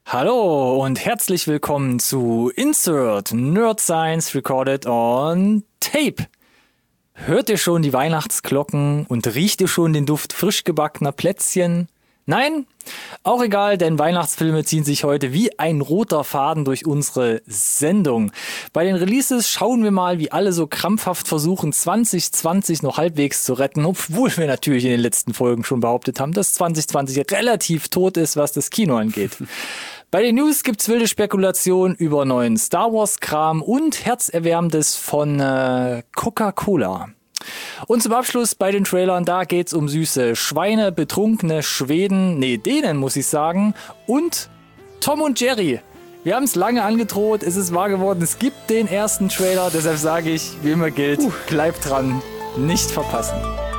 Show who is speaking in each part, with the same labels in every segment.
Speaker 1: Hallo und herzlich willkommen zu Insert Nerd Science Recorded on Tape. Hört ihr schon die Weihnachtsglocken und riecht ihr schon den Duft frisch gebackener Plätzchen? Nein? Auch egal, denn Weihnachtsfilme ziehen sich heute wie ein roter Faden durch unsere Sendung. Bei den Releases schauen wir mal, wie alle so krampfhaft versuchen, 2020 noch halbwegs zu retten, obwohl wir natürlich in den letzten Folgen schon behauptet haben, dass 2020 relativ tot ist, was das Kino angeht. Bei den News gibt's wilde Spekulationen über neuen Star Wars Kram und Herzerwärmendes von Coca-Cola. Und zum Abschluss bei den Trailern, da geht's um süße Schweine, betrunkene Schweden, Dänen muss ich sagen, und Tom und Jerry. Wir haben es lange angedroht, es ist wahr geworden, es gibt den ersten Trailer, deshalb sage ich, wie immer gilt, bleibt dran, nicht verpassen.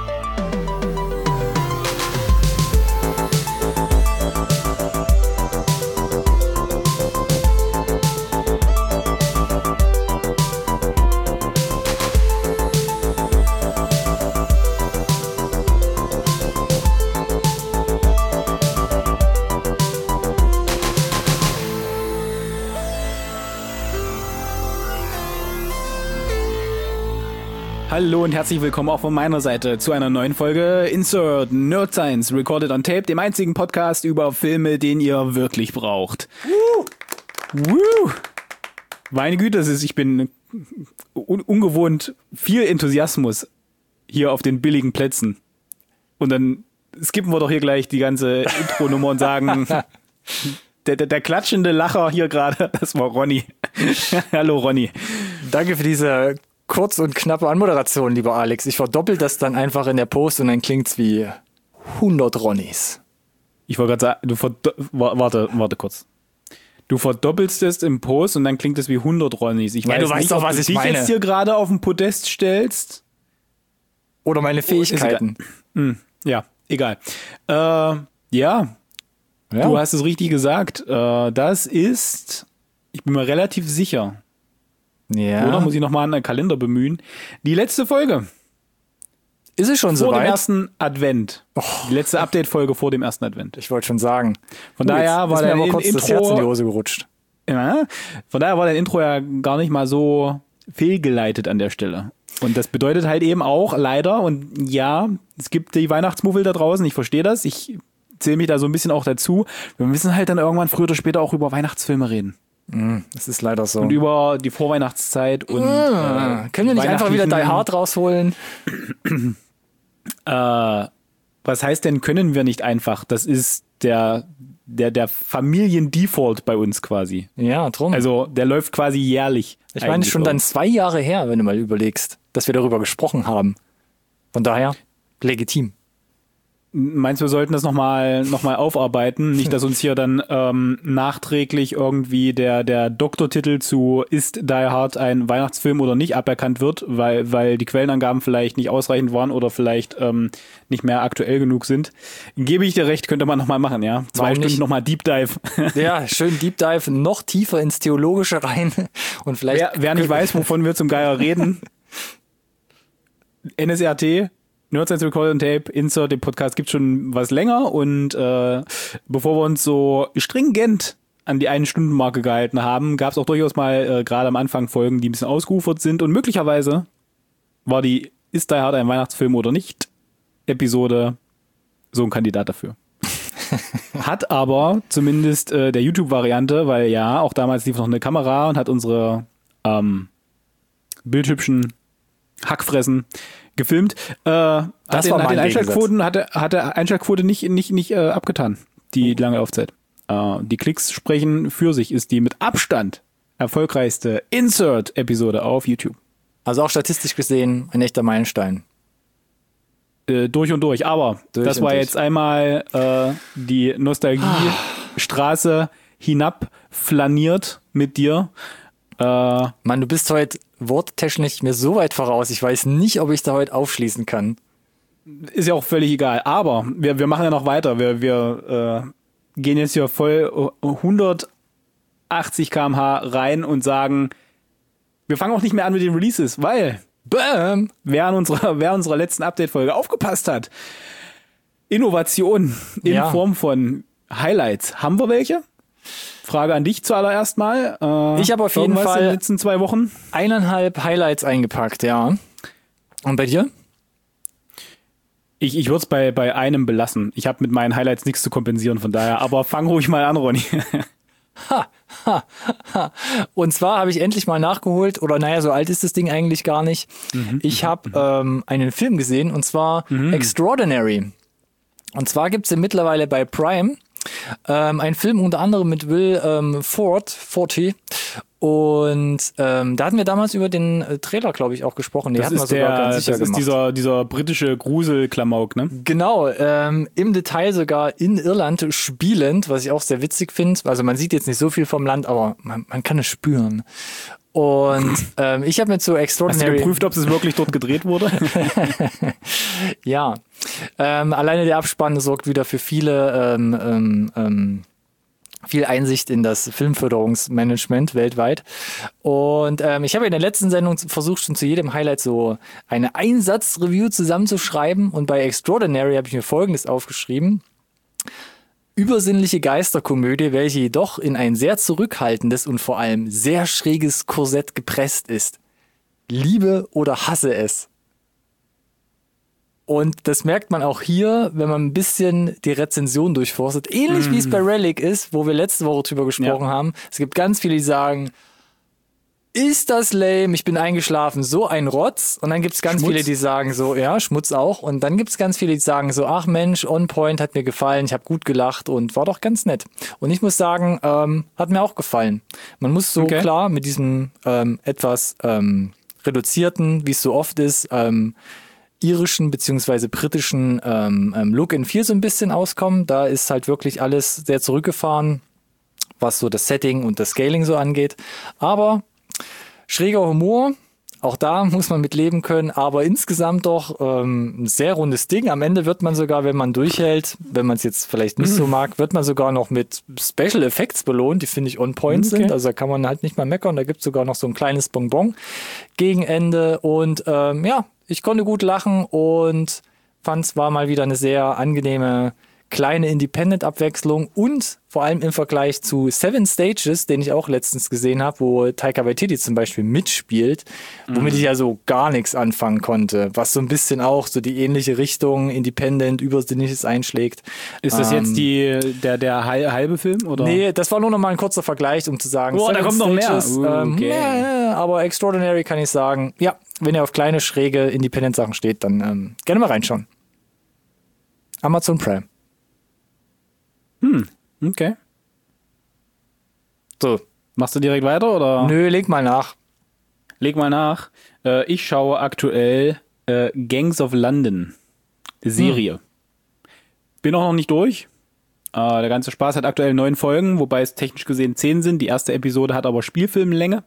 Speaker 2: Hallo und herzlich willkommen auch von meiner Seite zu einer neuen Folge Insert Nerd Science Recorded on Tape, dem einzigen Podcast über Filme, den ihr wirklich braucht. Meine Güte, ich bin ungewohnt viel Enthusiasmus hier auf den billigen Plätzen. Und dann skippen wir doch hier gleich die ganze Intro-Nummer und sagen, der klatschende Lacher hier gerade, das war Ronny. Hallo Ronny.
Speaker 1: Danke für diese kurz und knappe Anmoderation, lieber Alex. Ich verdoppel das dann einfach in der Post und dann klingt's wie 100 Ronnys.
Speaker 2: Ich wollte gerade sagen, warte kurz. Du verdoppelst es im Post und dann klingt es wie 100 Ronnys. Ich weiß
Speaker 1: du weißt
Speaker 2: nicht,
Speaker 1: doch,
Speaker 2: ob
Speaker 1: was
Speaker 2: du
Speaker 1: ich
Speaker 2: dich
Speaker 1: meine.
Speaker 2: jetzt hier gerade auf den Podest stellst.
Speaker 1: Oder meine Fähigkeiten.
Speaker 2: Ja, egal. Ja, du hast es richtig gesagt. Das ist, ich bin mir relativ sicher,
Speaker 1: ja.
Speaker 2: Oder muss ich nochmal einen Kalender bemühen? Die letzte Folge.
Speaker 1: Ist es schon soweit?
Speaker 2: Vor dem ersten Advent. Die letzte Update-Folge vor dem ersten Advent.
Speaker 1: Ich wollte schon sagen.
Speaker 2: Von daher war dein Intro
Speaker 1: das Herz in die Hose gerutscht.
Speaker 2: Ja, von daher war dein Intro ja gar nicht mal so fehlgeleitet an der Stelle. Und das bedeutet halt eben auch leider, und ja, es gibt die Weihnachtsmuffel da draußen, ich verstehe das, ich zähle mich da so ein bisschen auch dazu. Wir müssen halt dann irgendwann früher oder später auch über Weihnachtsfilme reden.
Speaker 1: Das ist leider so.
Speaker 2: Und über die Vorweihnachtszeit und
Speaker 1: können wir nicht einfach wieder Die Hard rausholen?
Speaker 2: Was heißt denn, können wir nicht einfach? Das ist der Familiendefault bei uns quasi.
Speaker 1: Ja, drum.
Speaker 2: Also der läuft quasi jährlich.
Speaker 1: Ich meine, schon dann 2 Jahre her, wenn du mal überlegst, dass wir darüber gesprochen haben. Von daher, legitim.
Speaker 2: Meinst du, wir sollten das nochmal aufarbeiten? Nicht, dass uns hier dann nachträglich irgendwie der Doktortitel zu Ist Die Hard ein Weihnachtsfilm oder nicht aberkannt wird, weil die Quellenangaben vielleicht nicht ausreichend waren oder vielleicht nicht mehr aktuell genug sind. Gebe ich dir recht, könnte man nochmal machen, ja? 2 Stunden nochmal Deep Dive.
Speaker 1: Ja, schön Deep Dive, noch tiefer ins Theologische rein. Und vielleicht
Speaker 2: wer nicht weiß, wovon wir zum Geier reden, NSRT, Nerd Science Recorded on Tape, Insert, den Podcast gibt schon was länger und bevor wir uns so stringent an die 1-Stunden-Marke gehalten haben, gab es auch durchaus mal gerade am Anfang Folgen, die ein bisschen ausgeufert sind und möglicherweise war die Ist Die Hard ein Weihnachtsfilm oder nicht Episode so ein Kandidat dafür. Hat aber zumindest der YouTube-Variante, weil ja, auch damals lief noch eine Kamera und hat unsere bildhübschen Hackfressen gefilmt. Hat der Einschaltquote nicht abgetan, die lange Laufzeit. Die Klicks sprechen für sich, ist die mit Abstand erfolgreichste Insert-Episode auf YouTube.
Speaker 1: Also auch statistisch gesehen ein echter Meilenstein.
Speaker 2: Durch und durch, aber das war jetzt einmal die Nostalgie-Straße hinab flaniert mit dir.
Speaker 1: Mann, du bist heute worttechnisch mir so weit voraus. Ich weiß nicht, ob ich da heute aufschließen kann.
Speaker 2: Ist ja auch völlig egal. Aber wir machen ja noch weiter. Wir gehen jetzt hier voll 180 km/h rein und sagen, wir fangen auch nicht mehr an mit den Releases, weil bam, wer an unserer letzten Update-Folge aufgepasst hat, Innovation in Form von Highlights. Haben wir welche? Frage an dich zuallererst mal.
Speaker 1: Ich habe auf jeden Fall
Speaker 2: in den letzten 2 Wochen
Speaker 1: 1,5 Highlights eingepackt, ja. Und bei dir?
Speaker 2: Ich würde es bei einem belassen. Ich habe mit meinen Highlights nichts zu kompensieren, von daher. Aber fang ruhig mal an, Ronny.
Speaker 1: Und zwar habe ich endlich mal nachgeholt, oder naja, so alt ist das Ding eigentlich gar nicht. Ich habe einen Film gesehen, und zwar Extraordinary. Und zwar gibt es mittlerweile bei Prime einen Film unter anderem mit Will Forte. Und da hatten wir damals über den Trailer, glaube ich, auch gesprochen. Den hatten wir sogar ganz sicher gemacht.
Speaker 2: Das ist dieser britische Gruselklamauk, ne?
Speaker 1: Genau, im Detail sogar in Irland spielend, was ich auch sehr witzig finde. Also man sieht jetzt nicht so viel vom Land, aber man kann es spüren. Und ich habe mir zu Extraordinary...
Speaker 2: Hast du geprüft, ob es wirklich dort gedreht wurde?
Speaker 1: Ja. Alleine der Abspann sorgt wieder für viele viel Einsicht in das Filmförderungsmanagement weltweit. Und ich habe in der letzten Sendung versucht, schon zu jedem Highlight so eine Einsatzreview zusammenzuschreiben. Und bei Extraordinary habe ich mir Folgendes aufgeschrieben. Übersinnliche Geisterkomödie, welche jedoch in ein sehr zurückhaltendes und vor allem sehr schräges Korsett gepresst ist. Liebe oder hasse es. Und das merkt man auch hier, wenn man ein bisschen die Rezension durchforstet. Ähnlich wie es bei Relic ist, wo wir letzte Woche drüber gesprochen haben. Es gibt ganz viele, die sagen, ist das lame, ich bin eingeschlafen, so ein Rotz. Und dann gibt es ganz viele, die sagen so, ja, Schmutz auch. Und dann gibt es ganz viele, die sagen so, ach Mensch, On Point, hat mir gefallen, ich habe gut gelacht und war doch ganz nett. Und ich muss sagen, hat mir auch gefallen. Man muss so klar mit diesem etwas reduzierten, wie es so oft ist, irischen beziehungsweise britischen Look and Feel so ein bisschen auskommen. Da ist halt wirklich alles sehr zurückgefahren, was so das Setting und das Scaling so angeht. Aber schräger Humor, auch da muss man mit leben können, aber insgesamt doch ein sehr rundes Ding. Am Ende wird man sogar, wenn man durchhält, wenn man es jetzt vielleicht nicht so mag, wird man sogar noch mit Special Effects belohnt, die finde ich on point sind. Also da kann man halt nicht mal meckern. Da gibt es sogar noch so ein kleines Bonbon gegen Ende. Und ja, ich konnte gut lachen und fand es war mal wieder eine sehr angenehme kleine Independent-Abwechslung und vor allem im Vergleich zu Seven Stages, den ich auch letztens gesehen habe, wo Taika Waititi zum Beispiel mitspielt, womit ich ja so gar nichts anfangen konnte, was so ein bisschen auch so die ähnliche Richtung Independent, Übersinnliches einschlägt.
Speaker 2: Ist das jetzt der halbe Film? Oder?
Speaker 1: Nee, das war nur noch mal ein kurzer Vergleich, um zu sagen,
Speaker 2: da kommt noch mehr.
Speaker 1: Aber Extraordinary kann ich sagen, ja, wenn ihr auf kleine, schräge Independent-Sachen steht, dann gerne mal reinschauen. Amazon Prime.
Speaker 2: Okay.
Speaker 1: So.
Speaker 2: Machst du direkt weiter, oder?
Speaker 1: Nö, leg mal nach.
Speaker 2: Leg mal nach. Ich schaue aktuell Gangs of London. Serie. Bin auch noch nicht durch. Der ganze Spaß hat aktuell 9 Folgen, wobei es technisch gesehen 10 sind. Die erste Episode hat aber Spielfilmlänge.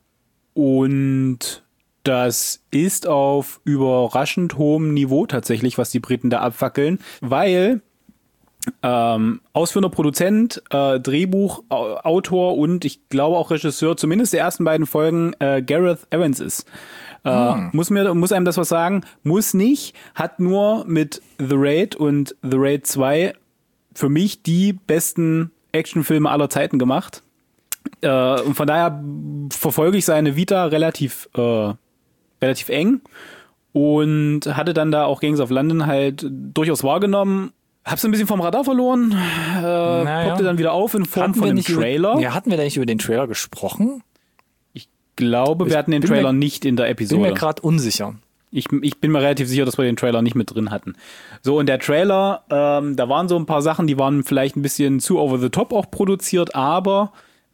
Speaker 2: Und das ist auf überraschend hohem Niveau tatsächlich, was die Briten da abfackeln, weil ausführender Produzent, Drehbuchautor und ich glaube auch Regisseur, zumindest der ersten beiden Folgen, Gareth Evans ist. Muss einem das was sagen? Muss nicht, hat nur mit The Raid und The Raid 2 für mich die besten Actionfilme aller Zeiten gemacht. Und von daher verfolge ich seine Vita relativ eng und hatte dann da auch Gangs of London halt durchaus wahrgenommen. Hab's ein bisschen vom Radar verloren, poppte dann wieder auf in Form von einem Trailer.
Speaker 1: Hatten wir da nicht über den Trailer gesprochen?
Speaker 2: Ich glaube, wir hatten den Trailer nicht in der Episode.
Speaker 1: Ich bin mir gerade unsicher.
Speaker 2: Ich bin mir relativ sicher, dass wir den Trailer nicht mit drin hatten. So, und der Trailer, da waren so ein paar Sachen, die waren vielleicht ein bisschen zu over the top auch produziert, aber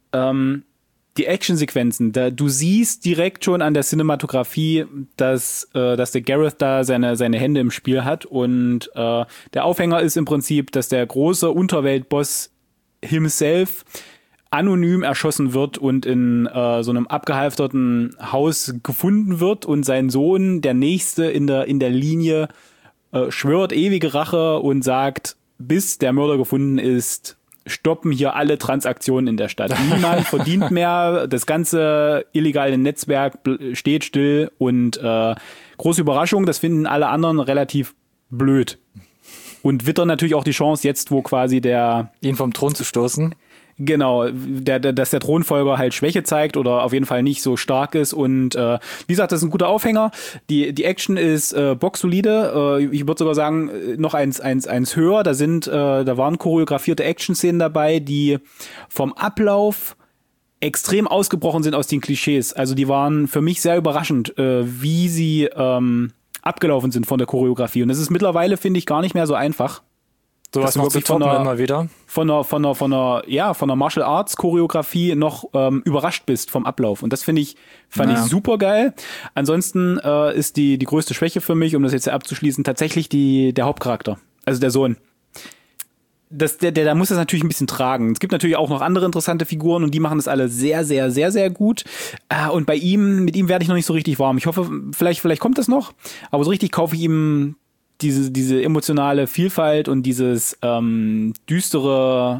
Speaker 2: die Actionsequenzen, du siehst direkt schon an der Cinematografie, dass der Gareth da seine Hände im Spiel hat und der Aufhänger ist im Prinzip, dass der große Unterweltboss himself anonym erschossen wird und in so einem abgehalfterten Haus gefunden wird und sein Sohn, der Nächste in der Linie, schwört ewige Rache und sagt, bis der Mörder gefunden ist, stoppen hier alle Transaktionen in der Stadt. Niemand verdient mehr, das ganze illegale Netzwerk steht still und große Überraschung, das finden alle anderen relativ blöd. Und wittern natürlich auch die Chance jetzt, wo quasi
Speaker 1: ihn vom Thron zu stoßen.
Speaker 2: Genau, dass der Thronfolger halt Schwäche zeigt oder auf jeden Fall nicht so stark ist. Und wie gesagt, das ist ein guter Aufhänger. Die Action ist boxsolide. Ich würde sogar sagen, noch eins höher. Da waren choreografierte Action-Szenen dabei, die vom Ablauf extrem ausgebrochen sind aus den Klischees. Also die waren für mich sehr überraschend, wie sie abgelaufen sind von der Choreografie. Und das ist mittlerweile, finde ich, gar nicht mehr so einfach.
Speaker 1: Sowas macht sich immer wieder.
Speaker 2: Von einer Martial Arts Choreografie noch überrascht bist vom Ablauf. Und das fand ich super geil. Ansonsten ist die größte Schwäche für mich, um das jetzt abzuschließen, tatsächlich der Hauptcharakter. Also der Sohn. Der muss das natürlich ein bisschen tragen. Es gibt natürlich auch noch andere interessante Figuren und die machen das alle sehr, sehr, sehr, sehr gut. Und mit ihm werde ich noch nicht so richtig warm. Ich hoffe, vielleicht kommt das noch. Aber so richtig kaufe ich ihm diese emotionale Vielfalt und dieses düstere,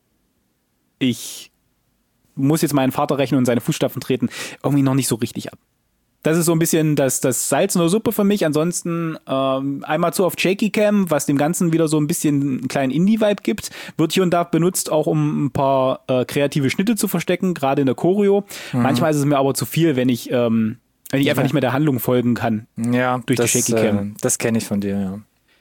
Speaker 2: ich muss jetzt meinen Vater rächen und seine Fußstapfen treten, irgendwie noch nicht so richtig ab. Das ist so ein bisschen das Salz in der Suppe für mich. Ansonsten einmal zu auf Shaky Cam, was dem Ganzen wieder so ein bisschen einen kleinen Indie-Vibe gibt. Wird hier und da benutzt, auch um ein paar kreative Schnitte zu verstecken, gerade in der Choreo. Manchmal ist es mir aber zu viel, wenn ich einfach nicht mehr der Handlung folgen kann.
Speaker 1: Ja,
Speaker 2: durch die Shaky Cam.
Speaker 1: Das kenne ich von dir, ja.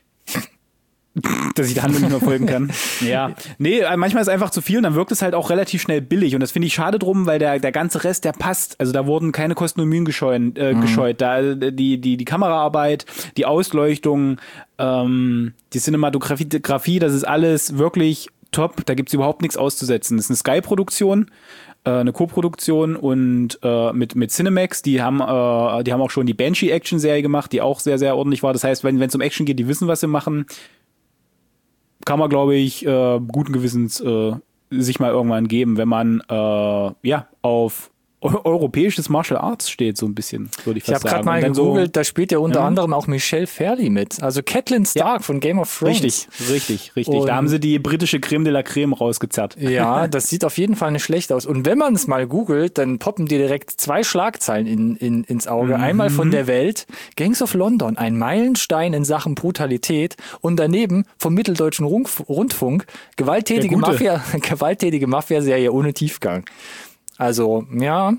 Speaker 2: Dass ich der Handlung nicht mehr folgen kann. Ja. Nee, manchmal ist es einfach zu viel und dann wirkt es halt auch relativ schnell billig. Und das finde ich schade drum, weil der ganze Rest, der passt. Also da wurden keine Kosten und Mühen gescheut. Da die Kameraarbeit, die Ausleuchtung, die Cinematografie, das ist alles wirklich top. Da gibt's überhaupt nichts auszusetzen. Das ist eine Sky-Produktion. Eine Co-Produktion und mit Cinemax, die haben auch schon die Banshee-Action-Serie gemacht, die auch sehr, sehr ordentlich war. Das heißt, wenn es um Action geht, die wissen, was sie machen, kann man, glaube ich, guten Gewissens sich mal irgendwann geben, wenn man auf europäisches Martial Arts steht, so ein bisschen, würde ich fast sagen.
Speaker 1: Ich habe gerade mal gegoogelt, da spielt ja unter anderem auch Michelle Fairley mit. Also Catelyn Stark von Game of Thrones.
Speaker 2: Richtig. Und da haben sie die britische Creme de la Creme rausgezerrt.
Speaker 1: Ja, das sieht auf jeden Fall nicht schlecht aus. Und wenn man es mal googelt, dann poppen dir direkt 2 Schlagzeilen ins Auge. Einmal von der Welt, Gangs of London, ein Meilenstein in Sachen Brutalität. Und daneben vom Mitteldeutschen Rundfunk, gewalttätige Mafia-Serie ohne Tiefgang. Also, ja,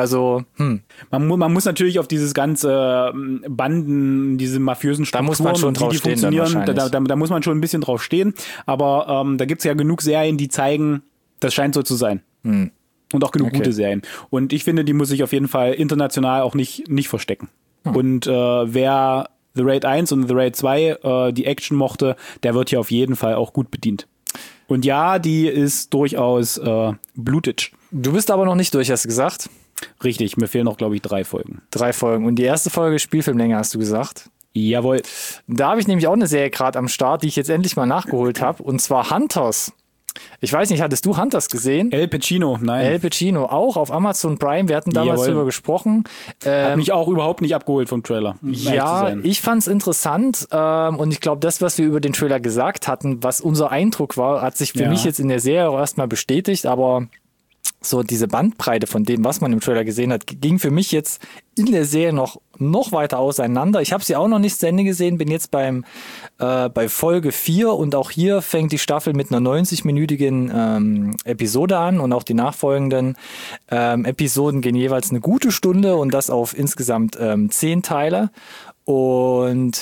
Speaker 2: Man muss natürlich auf dieses ganze Banden, diese mafiösen Strukturen,
Speaker 1: da muss man schon drauf stehen,
Speaker 2: funktionieren, da muss man schon ein bisschen drauf stehen. Aber da gibt's ja genug Serien, die zeigen, das scheint so zu sein. Und auch genug gute Serien. Und ich finde, die muss sich auf jeden Fall international auch nicht verstecken. Und wer The Raid 1 und The Raid 2 die Action mochte, der wird hier auf jeden Fall auch gut bedient. Und ja, die ist durchaus blutig.
Speaker 1: Du bist aber noch nicht durch, hast du gesagt?
Speaker 2: Richtig, mir fehlen noch, glaube ich, 3 Folgen.
Speaker 1: 3 Folgen. Und die erste Folge Spielfilmlänge, hast du gesagt?
Speaker 2: Jawohl. Da
Speaker 1: habe ich nämlich auch eine Serie gerade am Start, die ich jetzt endlich mal nachgeholt habe. Und zwar Hunters. Ich weiß nicht, hattest du Hunters gesehen?
Speaker 2: El Pacino, nein.
Speaker 1: El Pacino, auch auf Amazon Prime. Wir hatten damals drüber gesprochen.
Speaker 2: Hat mich auch überhaupt nicht abgeholt vom Trailer.
Speaker 1: Ja, ich fand's interessant. Und ich glaube, das, was wir über den Trailer gesagt hatten, was unser Eindruck war, hat sich für mich jetzt in der Serie erstmal bestätigt. Aber so diese Bandbreite von dem, was man im Trailer gesehen hat, ging für mich jetzt in der Serie noch weiter auseinander. Ich habe sie auch noch nicht zu Ende gesehen, bin jetzt bei Folge 4 und auch hier fängt die Staffel mit einer 90-minütigen Episode an und auch die nachfolgenden Episoden gehen jeweils eine gute Stunde und das auf insgesamt 10 Teile. Und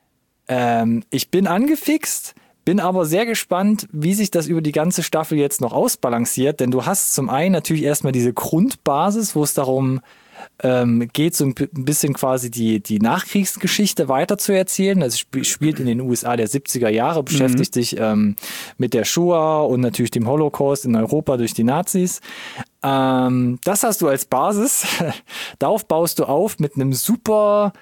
Speaker 1: ich bin angefixt. Bin aber sehr gespannt, wie sich das über die ganze Staffel jetzt noch ausbalanciert, denn du hast zum einen natürlich erstmal diese Grundbasis, wo es darum geht, so ein bisschen quasi die Nachkriegsgeschichte weiter zu erzählen. Also es spielt in den USA der 70er Jahre, beschäftigt sich mit der Shoah und natürlich dem Holocaust in Europa durch die Nazis. Das hast du als Basis. Darauf baust du auf mit einem super,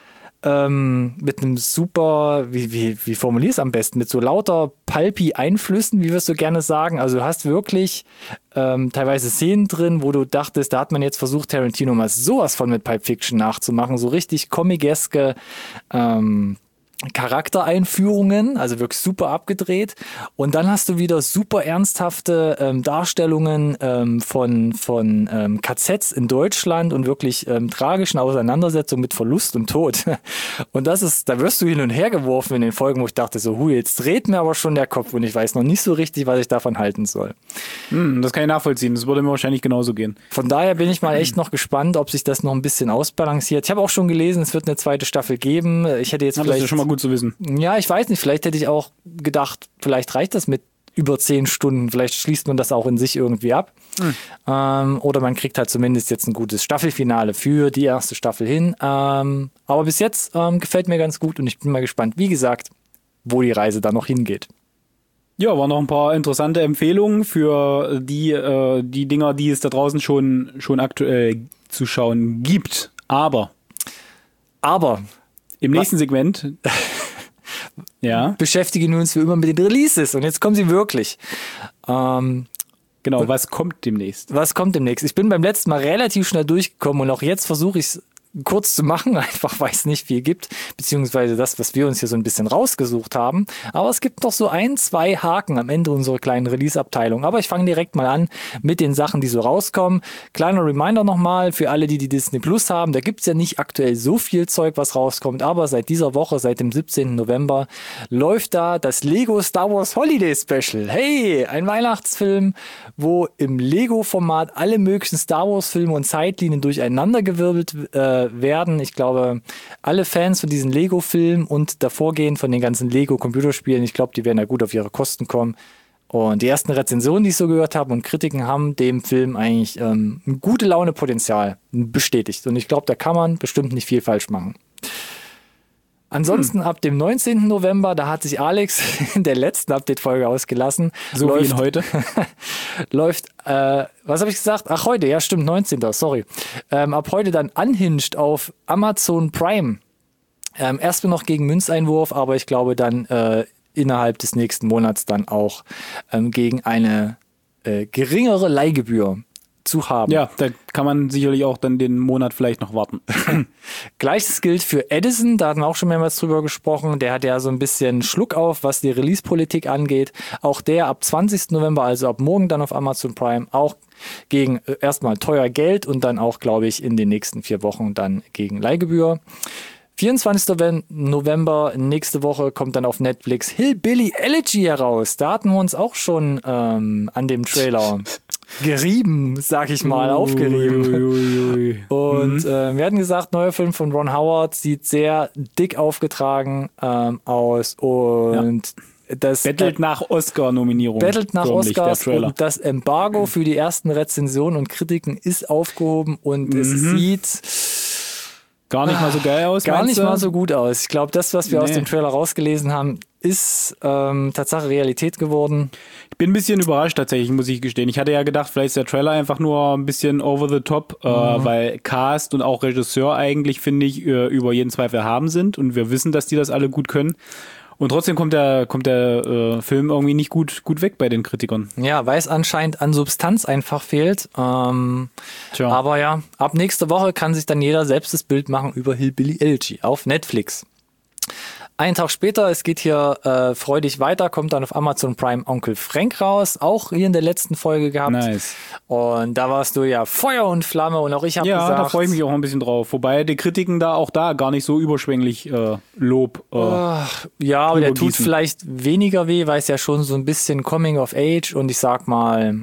Speaker 1: wie formulierst du am besten, mit so lauter pulpy Einflüssen, wie wirst du gerne sagen. Also du hast wirklich teilweise Szenen drin, wo du dachtest, da hat man jetzt versucht, Tarantino mal sowas von mit Pulp Fiction nachzumachen, so richtig comic-eske Charaktereinführungen, also wirklich super abgedreht. Und dann hast du wieder super ernsthafte Darstellungen von KZs in Deutschland und wirklich tragischen Auseinandersetzungen mit Verlust und Tod. Und da wirst du hin und her geworfen in den Folgen, wo ich dachte so, jetzt dreht mir aber schon der Kopf und ich weiß noch nicht so richtig, was ich davon halten soll.
Speaker 2: Das kann ich nachvollziehen. Das würde mir wahrscheinlich genauso gehen.
Speaker 1: Von daher bin ich mal echt noch gespannt, ob sich das noch ein bisschen ausbalanciert. Ich habe auch schon gelesen, es wird eine zweite Staffel geben. Ich hätte jetzt
Speaker 2: Das
Speaker 1: vielleicht
Speaker 2: ist schon mal gut zu wissen.
Speaker 1: Ja, ich weiß nicht, vielleicht hätte ich auch gedacht, vielleicht reicht das mit über 10 Stunden, vielleicht schließt man das auch in sich irgendwie ab. Oder man kriegt halt zumindest jetzt ein gutes Staffelfinale für die erste Staffel hin. Aber bis jetzt gefällt mir ganz gut und ich bin mal gespannt, wie gesagt, wo die Reise da noch hingeht.
Speaker 2: Ja, waren noch ein paar interessante Empfehlungen für die Dinger, die es da draußen schon aktuell zu schauen gibt. Aber im nächsten Segment
Speaker 1: beschäftigen wir uns wie immer mit den Releases und jetzt kommen sie wirklich.
Speaker 2: Genau, was kommt demnächst?
Speaker 1: Ich bin beim letzten Mal relativ schnell durchgekommen und auch jetzt versuche ich es kurz zu machen, einfach weil es nicht viel gibt, beziehungsweise das, was wir uns hier so ein bisschen rausgesucht haben. Aber es gibt doch so 1, 2 Haken am Ende unserer kleinen Release-Abteilung. Aber ich fange direkt mal an mit den Sachen, die so rauskommen. Kleiner Reminder nochmal für alle, die Disney Plus haben. Da gibt's ja nicht aktuell so viel Zeug, was rauskommt, aber seit dieser Woche, seit dem 17. November, läuft da das Lego Star Wars Holiday Special. Hey, ein Weihnachtsfilm, wo im Lego-Format alle möglichen Star Wars-Filme und Zeitlinien durcheinandergewirbelt werden. Ich glaube, alle Fans von diesen Lego-Filmen und davorgehend von den ganzen Lego-Computerspielen, ich glaube, die werden da gut auf ihre Kosten kommen. Und die ersten Rezensionen, die ich so gehört habe und Kritiken haben dem Film eigentlich ein gute Laune-Potenzial bestätigt. Und ich glaube, da kann man bestimmt nicht viel falsch machen. Ansonsten ab dem 19. November, da hat sich Alex in der letzten Update-Folge ausgelassen.
Speaker 2: So wie heute.
Speaker 1: Läuft, was habe ich gesagt? Ach, heute, ja stimmt, 19. Sorry. Ab heute dann Unhinged auf Amazon Prime. Erstmal noch gegen Münzeinwurf, aber ich glaube dann innerhalb des nächsten Monats dann auch gegen eine geringere Leihgebühr zu haben.
Speaker 2: Ja, da kann man sicherlich auch dann den Monat vielleicht noch warten.
Speaker 1: Gleiches gilt für Edison, da hatten wir auch schon mehrmals drüber gesprochen. Der hat ja so ein bisschen Schluck auf, was die Release-Politik angeht. Auch der ab 20. November, also ab morgen dann auf Amazon Prime, auch gegen erstmal teuer Geld und dann auch, glaube ich, in den nächsten 4 Wochen dann gegen Leihgebühr. 24. November, nächste Woche, kommt dann auf Netflix Hillbilly Elegy heraus. Da hatten wir uns auch schon an dem Trailer gerieben, sag ich mal, aufgerieben. Und wir hatten gesagt, neuer Film von Ron Howard, sieht sehr dick aufgetragen aus und das
Speaker 2: bettelt nach Oscar-Nominierung.
Speaker 1: Bettelt nach Oscars und das Embargo für die ersten Rezensionen und Kritiken ist aufgehoben und es sieht
Speaker 2: gar nicht mal so geil aus.
Speaker 1: Gar nicht mal so gut aus. Ich glaube, das, was wir aus dem Trailer rausgelesen haben, ist Tatsache Realität geworden.
Speaker 2: Ich bin ein bisschen überrascht tatsächlich, muss ich gestehen. Ich hatte ja gedacht, vielleicht ist der Trailer einfach nur ein bisschen over the top, weil Cast und auch Regisseur eigentlich, finde ich, über jeden Zweifel haben sind und wir wissen, dass die das alle gut können. Und trotzdem kommt der Film irgendwie nicht gut weg bei den Kritikern.
Speaker 1: Ja, weil es anscheinend an Substanz einfach fehlt. Aber ja, ab nächste Woche kann sich dann jeder selbst das Bild machen über Hillbilly Elegy auf Netflix. Einen Tag später, es geht hier freudig weiter, kommt dann auf Amazon Prime Onkel Frank raus, auch hier in der letzten Folge gehabt.
Speaker 2: Nice.
Speaker 1: Und da warst du ja Feuer und Flamme und auch ich habe gesagt...
Speaker 2: Ja, da freue ich mich auch ein bisschen drauf. Wobei die Kritiken da auch da gar nicht so überschwänglich Lob
Speaker 1: ja, aber der tut vielleicht weniger weh, weil es ja schon so ein bisschen Coming of Age und ich sag mal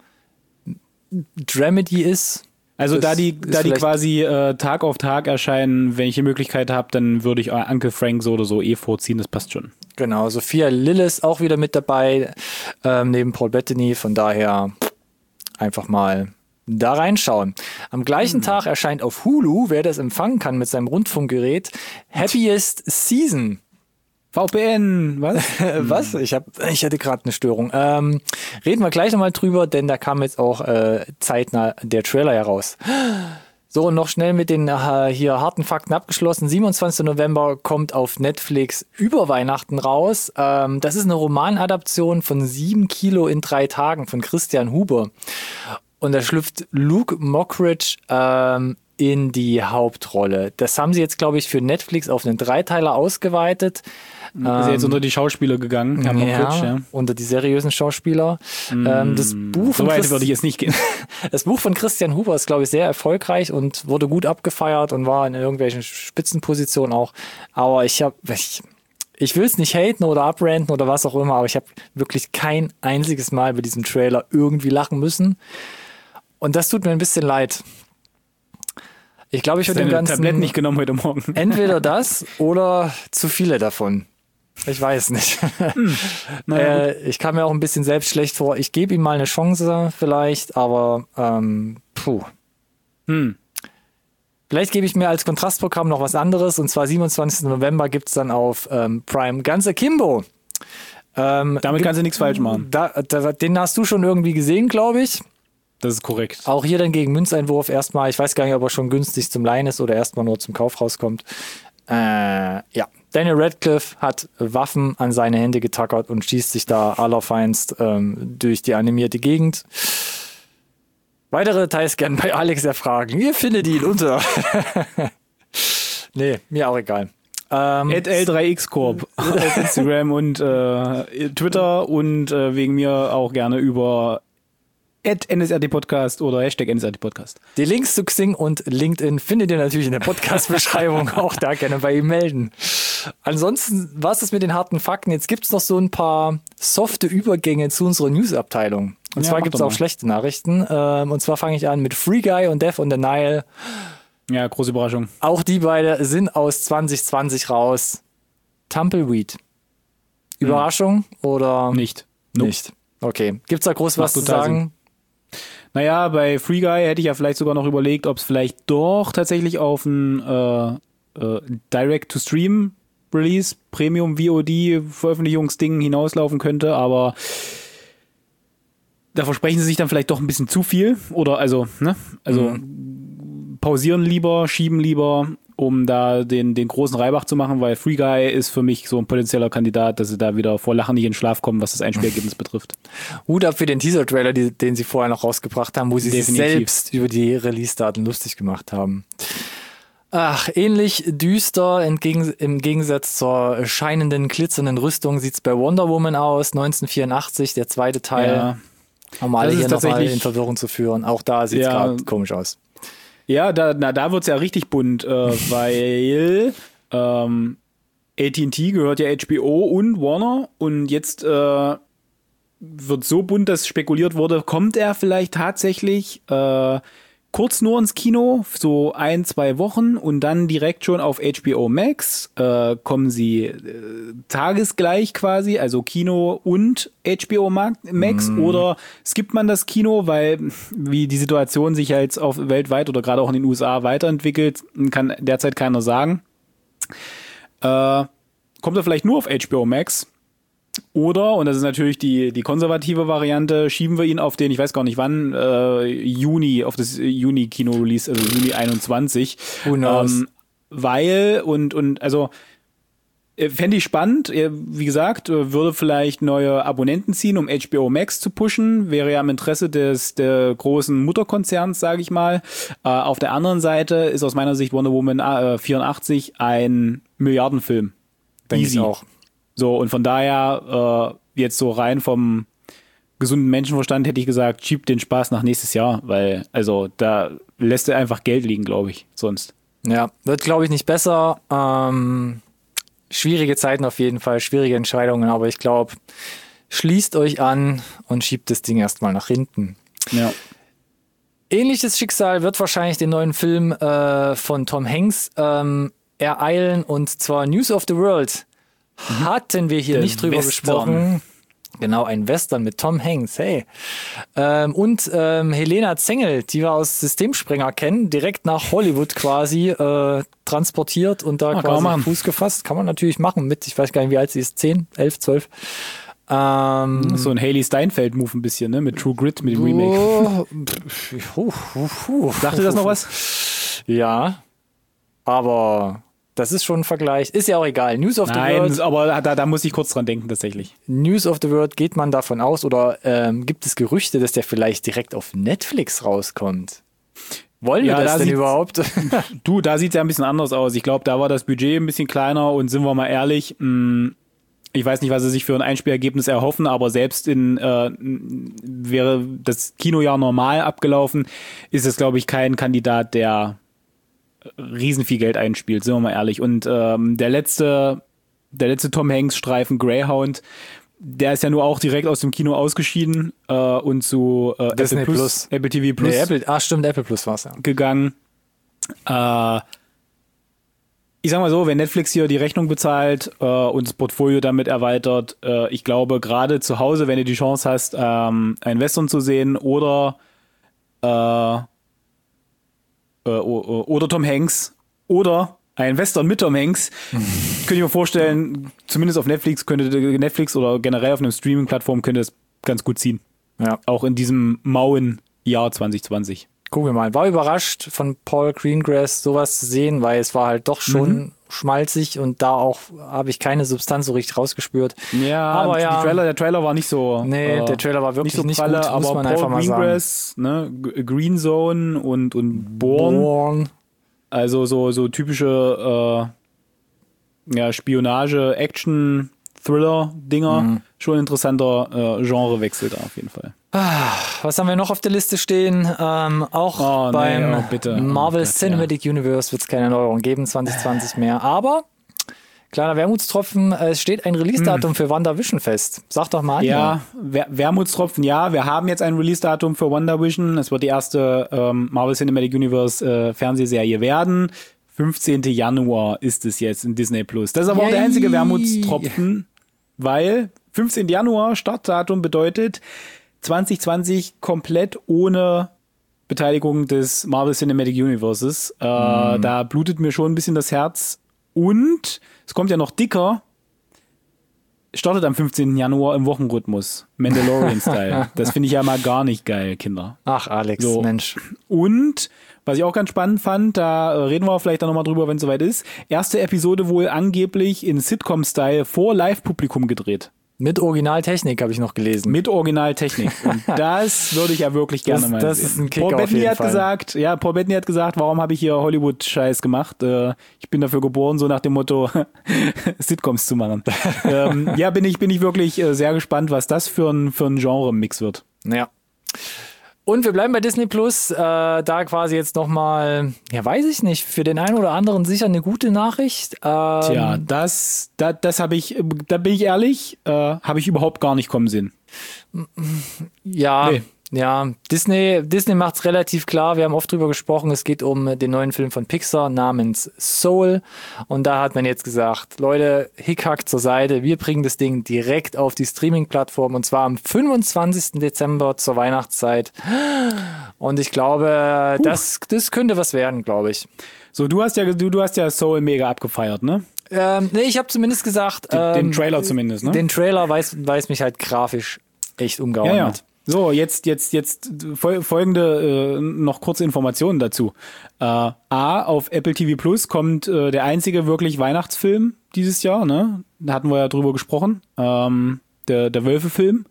Speaker 1: Dramedy ist.
Speaker 2: Also da die quasi Tag auf Tag erscheinen, wenn ich die Möglichkeit habe, dann würde ich Uncle Frank so oder so vorziehen, das passt schon.
Speaker 1: Genau, Sophia Lillis auch wieder mit dabei, neben Paul Bettany, von daher einfach mal da reinschauen. Am gleichen Tag erscheint auf Hulu, wer das empfangen kann mit seinem Rundfunkgerät, Happiest Season.
Speaker 2: VPN, was?
Speaker 1: Was? Ich hatte gerade eine Störung. Reden wir gleich nochmal drüber, denn da kam jetzt auch zeitnah der Trailer heraus. So, und noch schnell mit den hier harten Fakten abgeschlossen. 27. November kommt auf Netflix über Weihnachten raus. Das ist eine Romanadaption von 7 Kilo in 3 Tagen von Christian Huber. Und da schlüpft Luke Mockridge in die Hauptrolle. Das haben sie jetzt, glaube ich, für Netflix auf einen Dreiteiler ausgeweitet.
Speaker 2: Ist jetzt unter die Schauspieler gegangen.
Speaker 1: Unter die seriösen Schauspieler. Das Buch
Speaker 2: so weit würde ich jetzt nicht gehen.
Speaker 1: Das Buch von Christian Huber ist, glaube ich, sehr erfolgreich und wurde gut abgefeiert und war in irgendwelchen Spitzenpositionen auch. Aber ich will es nicht haten oder abranten oder was auch immer, aber ich habe wirklich kein einziges Mal bei diesem Trailer irgendwie lachen müssen. Und das tut mir ein bisschen leid. Ich glaube, ich würde dem ganzen
Speaker 2: Tabletten nicht genommen heute Morgen.
Speaker 1: Entweder das oder zu viele davon. Ich weiß nicht. Ich kam mir auch ein bisschen selbst schlecht vor. Ich gebe ihm mal eine Chance vielleicht, aber Vielleicht gebe ich mir als Kontrastprogramm noch was anderes, und zwar 27. November gibt es dann auf Prime Ganz Akimbo.
Speaker 2: Damit kannst du nichts falsch machen.
Speaker 1: Den hast du schon irgendwie gesehen, glaube ich.
Speaker 2: Das ist korrekt.
Speaker 1: Auch hier dann gegen Münzeinwurf erstmal. Ich weiß gar nicht, ob er schon günstig zum Leihen ist oder erstmal nur zum Kauf rauskommt. Ja. Daniel Radcliffe hat Waffen an seine Hände getackert und schießt sich da allerfeinst durch die animierte Gegend. Weitere Details gerne bei Alex erfragen. Ihr findet ihn unter. Nee, mir auch egal.
Speaker 2: @L3X Corp auf Instagram und Twitter und wegen mir auch gerne über @NSRT Podcast oder #NSRT Podcast.
Speaker 1: Die Links zu Xing und LinkedIn findet ihr natürlich in der Podcast-Beschreibung. Auch da gerne bei ihm melden. Ansonsten war es das mit den harten Fakten. Jetzt gibt es noch so ein paar softe Übergänge zu unserer News-Abteilung. Und zwar gibt es auch schlechte Nachrichten. Und zwar fange ich an mit Free Guy und Death on the Nile.
Speaker 2: Ja, große Überraschung.
Speaker 1: Auch die beiden sind aus 2020 raus. Tumbleweed. Überraschung oder?
Speaker 2: Nicht.
Speaker 1: Nicht. Okay. Gibt's da groß was zu sagen?
Speaker 2: Naja, bei Free Guy hätte ich ja vielleicht sogar noch überlegt, ob es vielleicht doch tatsächlich auf ein Direct-to-Stream-Release, Premium-VOD-Veröffentlichungsding hinauslaufen könnte, aber da versprechen sie sich dann vielleicht doch ein bisschen zu viel. Oder pausieren lieber, schieben lieber, um da den großen Reibach zu machen, weil Free Guy ist für mich so ein potenzieller Kandidat, dass sie da wieder vor Lachen nicht in den Schlaf kommen, was das Einspielergebnis betrifft.
Speaker 1: Hut ab für den Teaser-Trailer, den sie vorher noch rausgebracht haben, wo sie sich selbst über die Release-Daten lustig gemacht haben. Ach, ähnlich düster im Gegensatz zur scheinenden, glitzernden Rüstung sieht's bei Wonder Woman aus, 1984, der zweite Teil. Ja. Um alle hier nochmal in Verwirrung zu führen. Auch da sieht's gerade komisch aus.
Speaker 2: Ja, da wird's ja richtig bunt, weil AT&T gehört ja HBO und Warner und jetzt wird so bunt, dass spekuliert wurde, kommt er vielleicht tatsächlich kurz nur ins Kino, so 1-2 Wochen und dann direkt schon auf HBO Max. Kommen sie tagesgleich quasi, also Kino und HBO Max, oder skippt man das Kino, weil wie die Situation sich halt weltweit oder gerade auch in den USA weiterentwickelt, kann derzeit keiner sagen. Kommt er vielleicht nur auf HBO Max? Oder, und das ist natürlich die konservative Variante, schieben wir ihn auf den, ich weiß gar nicht wann, Juni, auf das Juni-Kino-Release, also Juni 21.
Speaker 1: Who knows?
Speaker 2: Also fände ich spannend, wie gesagt, würde vielleicht neue Abonnenten ziehen, um HBO Max zu pushen, wäre ja im Interesse der großen Mutterkonzerns, sage ich mal. Auf der anderen Seite ist aus meiner Sicht Wonder Woman 84 ein Milliardenfilm.
Speaker 1: Denke ich auch.
Speaker 2: So, und von daher, jetzt so rein vom gesunden Menschenverstand hätte ich gesagt, schiebt den Spaß nach nächstes Jahr, weil, also, da lässt er einfach Geld liegen, glaube ich, sonst.
Speaker 1: Ja, wird, glaube ich, nicht besser. Schwierige Zeiten auf jeden Fall, schwierige Entscheidungen, aber ich glaube, schließt euch an und schiebt das Ding erstmal nach hinten.
Speaker 2: Ja.
Speaker 1: Ähnliches Schicksal wird wahrscheinlich den neuen Film von Tom Hanks ereilen, und zwar News of the World. Hatten wir hier nicht drüber gesprochen. Genau, ein Western mit Tom Hanks, hey. Und Helena Zengel, die wir aus Systemsprenger kennen, direkt nach Hollywood quasi transportiert und da quasi Fuß gefasst. Kann man natürlich machen mit, ich weiß gar nicht, wie alt sie ist, 10, 11, 12.
Speaker 2: So ein Hailey Steinfeld-Move ein bisschen, ne? Mit True Grit, mit dem Remake. Sagte das noch was?
Speaker 1: Ja, aber das ist schon ein Vergleich. Ist ja auch egal. News of the World.
Speaker 2: Nein, aber da muss ich kurz dran denken, tatsächlich.
Speaker 1: News of the World, geht man davon aus oder gibt es Gerüchte, dass der vielleicht direkt auf Netflix rauskommt? Wollen wir
Speaker 2: Ja,
Speaker 1: das
Speaker 2: da
Speaker 1: denn
Speaker 2: sieht's-
Speaker 1: überhaupt?
Speaker 2: Du, da sieht es ja ein bisschen anders aus. Ich glaube, da war das Budget ein bisschen kleiner und sind wir mal ehrlich, ich weiß nicht, was sie sich für ein Einspielergebnis erhoffen, aber selbst wäre das Kinojahr normal abgelaufen, ist es, glaube ich, kein Kandidat, der riesen viel Geld einspielt, sind wir mal ehrlich. Und der letzte Tom Hanks Streifen Greyhound, der ist ja nur auch direkt aus dem Kino ausgeschieden und zu
Speaker 1: Disney Plus.
Speaker 2: Apple TV Plus
Speaker 1: Stimmt, Apple Plus war's ja.
Speaker 2: gegangen. Ich sag mal so, wenn Netflix hier die Rechnung bezahlt und das Portfolio damit erweitert, ich glaube, gerade zu Hause, wenn du die Chance hast, einen Western zu sehen oder Tom Hanks oder ein Western mit Tom Hanks, könnte ich mir vorstellen, zumindest auf Netflix oder generell auf einer Streaming-Plattform könnte es ganz gut ziehen.
Speaker 1: Ja.
Speaker 2: Auch in diesem mauen Jahr 2020.
Speaker 1: Gucken wir mal. War überrascht von Paul Greengrass sowas zu sehen, weil es war halt doch schon schmalzig und da auch habe ich keine Substanz so richtig rausgespürt.
Speaker 2: Ja,
Speaker 1: aber
Speaker 2: der Trailer war nicht so.
Speaker 1: Nee, der Trailer war wirklich nicht
Speaker 2: pralle,
Speaker 1: gut, muss
Speaker 2: aber
Speaker 1: man
Speaker 2: Paul
Speaker 1: einfach mal sagen.
Speaker 2: Greengrass, ne, Green Zone und Bourne, also so typische Spionage, Action, Thriller-Dinger, schon ein interessanter Genrewechsel da auf jeden Fall.
Speaker 1: Was haben wir noch auf der Liste stehen? Auch beim Marvel Cinematic Universe wird es keine Erneuerung geben, 2020 mehr. Aber, kleiner Wermutstropfen, es steht ein Release-Datum für WandaVision fest. Sag doch mal.
Speaker 2: Ja, Wermutstropfen, ja. Wir haben jetzt ein Release-Datum für WandaVision. Es wird die erste Marvel Cinematic Universe Fernsehserie werden. 15. Januar ist es jetzt in Disney Plus. Das ist aber auch der einzige Wermutstropfen, weil 15. Januar Startdatum bedeutet 2020 komplett ohne Beteiligung des Marvel Cinematic Universes. Da blutet mir schon ein bisschen das Herz. Und es kommt ja noch dicker. Startet am 15. Januar im Wochenrhythmus. Mandalorian-Style. Das finde ich ja mal gar nicht geil, Kinder.
Speaker 1: Ach, Alex,
Speaker 2: So.
Speaker 1: Mensch.
Speaker 2: Und, was ich auch ganz spannend fand, da reden wir vielleicht dann nochmal drüber, wenn es soweit ist. Erste Episode wohl angeblich in Sitcom-Style vor Live-Publikum gedreht.
Speaker 1: Mit Originaltechnik habe ich noch gelesen.
Speaker 2: Mit Originaltechnik. Und das würde ich ja wirklich gerne mal
Speaker 1: Das
Speaker 2: sehen.
Speaker 1: ist ein Kick
Speaker 2: Paul
Speaker 1: auf
Speaker 2: Bettany
Speaker 1: jeden
Speaker 2: hat
Speaker 1: Fall.
Speaker 2: Paul Bettany hat gesagt, warum habe ich hier Hollywood-Scheiß gemacht? Ich bin dafür geboren, so nach dem Motto, Sitcoms zu machen. Bin ich wirklich sehr gespannt, was das für ein Genre-Mix wird.
Speaker 1: Ja. Und wir bleiben bei Disney Plus, da quasi jetzt nochmal, ja, weiß ich nicht, für den einen oder anderen sicher eine gute Nachricht.
Speaker 2: Tja, das habe ich, da bin ich ehrlich, habe ich überhaupt gar nicht kommen sehen.
Speaker 1: Ja,
Speaker 2: Nee.
Speaker 1: ja, Disney macht's relativ klar. Wir haben oft drüber gesprochen. Es geht um den neuen Film von Pixar namens Soul. Und da hat man jetzt gesagt, Leute, Hickhack zur Seite. Wir bringen das Ding direkt auf die Streaming-Plattform und zwar am 25. Dezember zur Weihnachtszeit. Und ich glaube, das könnte was werden, glaube ich.
Speaker 2: So, du hast ja Soul mega abgefeiert, ne?
Speaker 1: Nee, ich habe zumindest gesagt,
Speaker 2: Den Trailer zumindest, ne?
Speaker 1: den Trailer weiß mich halt grafisch echt umgehauen
Speaker 2: Ja.
Speaker 1: hat.
Speaker 2: So, jetzt folgende noch kurze Informationen dazu. Auf Apple TV Plus kommt der einzige wirklich Weihnachtsfilm dieses Jahr, ne? Da hatten wir ja drüber gesprochen. Der Wölfe-Film.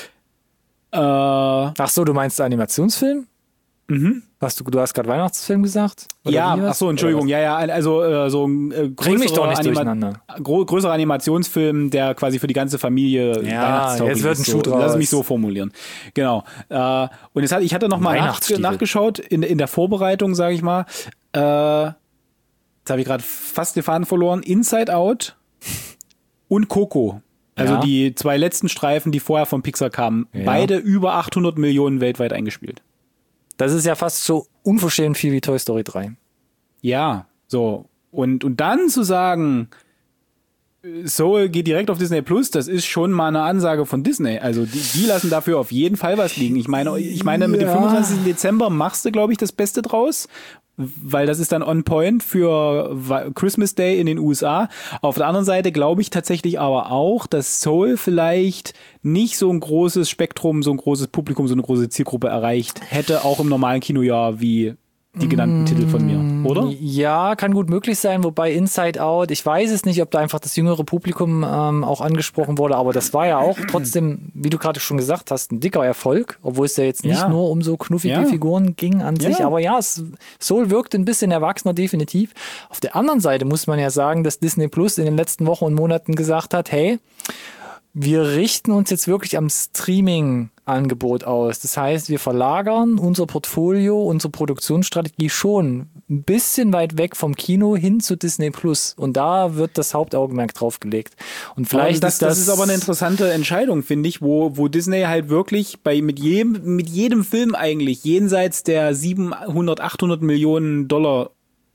Speaker 1: Ach so, du meinst Animationsfilm?
Speaker 2: Mhm.
Speaker 1: Du hast gerade Weihnachtsfilm gesagt? Oder
Speaker 2: Ja,
Speaker 1: wie was?
Speaker 2: ach so, Entschuldigung,
Speaker 1: Oder
Speaker 2: ja, also so ein
Speaker 1: Bring mich doch nicht durcheinander.
Speaker 2: größerer Animationsfilm, der quasi für die ganze Familie
Speaker 1: Ja,
Speaker 2: weihnachtstauglich
Speaker 1: jetzt wird ein
Speaker 2: ist.
Speaker 1: Schuh draus.
Speaker 2: Lass mich so formulieren. Genau. Und ich hatte noch mal
Speaker 1: Weihnachtsstiefel.
Speaker 2: nachgeschaut in der Vorbereitung, sage ich mal. Jetzt habe ich gerade fast den Faden verloren. Inside Out und Coco. Also
Speaker 1: Ja.
Speaker 2: die zwei letzten Streifen, die vorher von Pixar kamen.
Speaker 1: Ja.
Speaker 2: Beide über 800 Millionen weltweit eingespielt.
Speaker 1: Das ist ja fast so unverschämt viel wie Toy Story 3.
Speaker 2: Ja, so. Und dann zu sagen, Soul geht direkt auf Disney Plus, das ist schon mal eine Ansage von Disney. Also die lassen dafür auf jeden Fall was liegen. Ich meine, mit dem
Speaker 1: Ja.
Speaker 2: 25. Dezember machst du, glaube ich, das Beste draus, weil das ist dann on point für Christmas Day in den USA. Auf der anderen Seite glaube ich tatsächlich aber auch, dass Soul vielleicht nicht so ein großes Spektrum, so ein großes Publikum, so eine große Zielgruppe erreicht hätte, auch im normalen Kinojahr wie die genannten Titel von mir, oder?
Speaker 1: Ja, kann gut möglich sein, wobei Inside Out, ich weiß es nicht, ob da einfach das jüngere Publikum auch angesprochen wurde, aber das war ja auch trotzdem, wie du gerade schon gesagt hast, ein dicker Erfolg, obwohl es ja jetzt nicht nur um so knuffige Figuren ging an sich, aber ja, Soul wirkt ein bisschen erwachsener, definitiv. Auf der anderen Seite muss man ja sagen, dass Disney Plus in den letzten Wochen und Monaten gesagt hat, hey, wir richten uns jetzt wirklich am Streaming-Angebot aus. Das heißt, wir verlagern unser Portfolio, unsere Produktionsstrategie schon ein bisschen weit weg vom Kino hin zu Disney Plus. Und da wird das Hauptaugenmerk drauf gelegt. Und vielleicht
Speaker 2: das ist aber eine interessante Entscheidung, finde ich, wo Disney halt wirklich mit jedem Film eigentlich jenseits der 700, 800 Millionen Dollar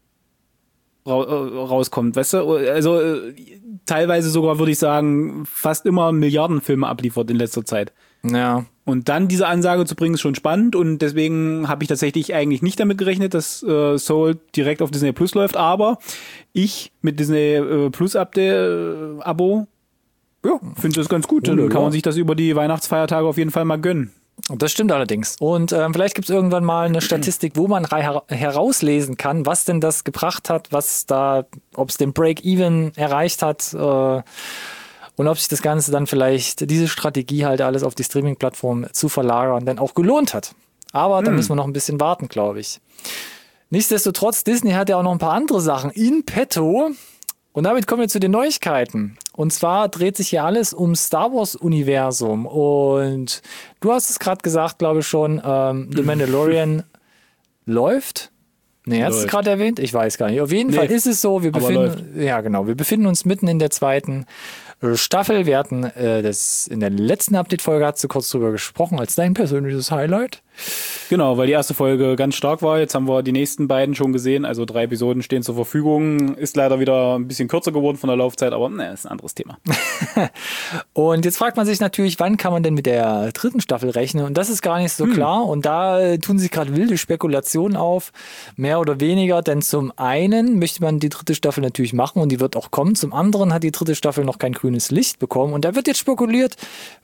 Speaker 2: rauskommt, weißt du? Also teilweise sogar, würde ich sagen, fast immer Milliardenfilme abliefert in letzter Zeit.
Speaker 1: Ja.
Speaker 2: Und dann diese Ansage zu bringen, ist schon spannend und deswegen habe ich tatsächlich eigentlich nicht damit gerechnet, dass Soul direkt auf Disney Plus läuft, aber ich mit Disney Plus Abo, finde das ganz gut. Dann kann man sich das über die Weihnachtsfeiertage auf jeden Fall mal gönnen.
Speaker 1: Das stimmt allerdings. Und vielleicht gibt es irgendwann mal eine Statistik, wo man herauslesen kann, was denn das gebracht hat, ob es den Break-Even erreicht hat und ob sich das Ganze dann vielleicht, diese Strategie halt alles auf die Streaming-Plattform zu verlagern, dann auch gelohnt hat. Aber da müssen wir noch ein bisschen warten, glaube ich. Nichtsdestotrotz, Disney hat ja auch noch ein paar andere Sachen in petto. Und damit kommen wir zu den Neuigkeiten. Und zwar dreht sich hier alles um Star Wars Universum. Und du hast es gerade gesagt, glaube ich schon, The Mandalorian läuft. Nee, hast du es gerade erwähnt? Ich weiß gar nicht. Auf jeden Fall ist es so, wir befinden uns mitten in der zweiten Staffel. Wir hatten in der letzten Update-Folge hast du kurz drüber gesprochen, als dein persönliches Highlight.
Speaker 2: Genau, weil die erste Folge ganz stark war. Jetzt haben wir die nächsten beiden schon gesehen. Also 3 Episoden stehen zur Verfügung. Ist leider wieder ein bisschen kürzer geworden von der Laufzeit, aber ist ein anderes Thema.
Speaker 1: Und jetzt fragt man sich natürlich, wann kann man denn mit der 3. Staffel rechnen? Und das ist gar nicht so klar. Und da tun sich gerade wilde Spekulationen auf, mehr oder weniger. Denn zum einen möchte man die 3. Staffel natürlich machen und die wird auch kommen. Zum anderen hat die 3. Staffel noch kein grünes Licht bekommen. Und da wird jetzt spekuliert,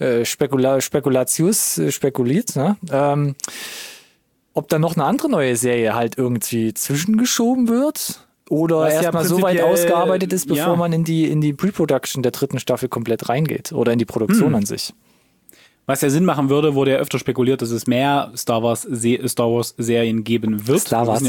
Speaker 1: ne? Ob da noch eine andere neue Serie halt irgendwie zwischengeschoben wird oder erstmal so weit ausgearbeitet ist, bevor man in die Pre-Production der 3. Staffel komplett reingeht oder in die Produktion an sich.
Speaker 2: Was ja Sinn machen würde, wurde ja öfter spekuliert, dass es mehr Star Wars Serien geben wird.
Speaker 1: Star Wars.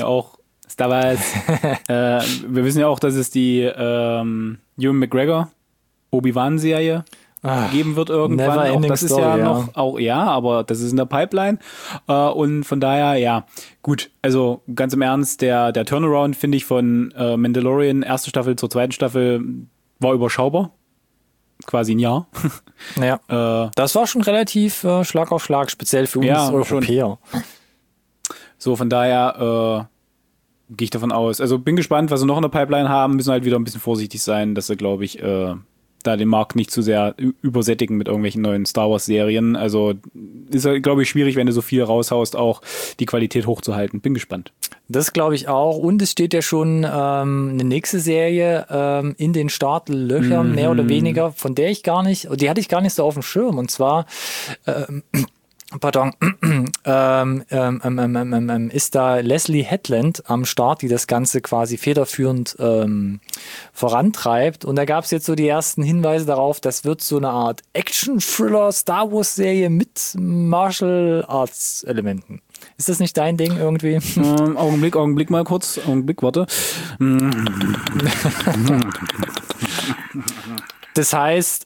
Speaker 2: Wir wissen ja auch, dass es die Ewan McGregor Obi-Wan-Serie geben wird irgendwann. Auch das ist Story, aber das ist in der Pipeline. Und von daher, gut, also ganz im Ernst, der Turnaround, finde ich, von Mandalorian, 1. Staffel zur 2. Staffel war überschaubar. Quasi ein Jahr.
Speaker 1: Ja. Das war schon relativ Schlag auf Schlag, speziell für uns Europäer.
Speaker 2: Schon. So, von daher gehe ich davon aus. Also bin gespannt, was sie noch in der Pipeline haben. Müssen halt wieder ein bisschen vorsichtig sein, dass sie, glaube ich, da den Markt nicht zu sehr übersättigen mit irgendwelchen neuen Star Wars Serien. Also ist, glaube ich, schwierig, wenn du so viel raushaust, auch die Qualität hochzuhalten. Bin gespannt.
Speaker 1: Das glaube ich auch. Und es steht ja schon eine nächste Serie in den Startlöchern, mehr oder weniger, von der die hatte ich gar nicht so auf dem Schirm. Und zwar ist da Leslie Headland am Start, die das Ganze quasi federführend vorantreibt. Und da gab es jetzt so die ersten Hinweise darauf, das wird so eine Art Action-Thriller Star Wars-Serie mit Martial Arts-Elementen. Ist das nicht dein Ding irgendwie?
Speaker 2: Augenblick mal kurz. Warte.
Speaker 1: Das heißt,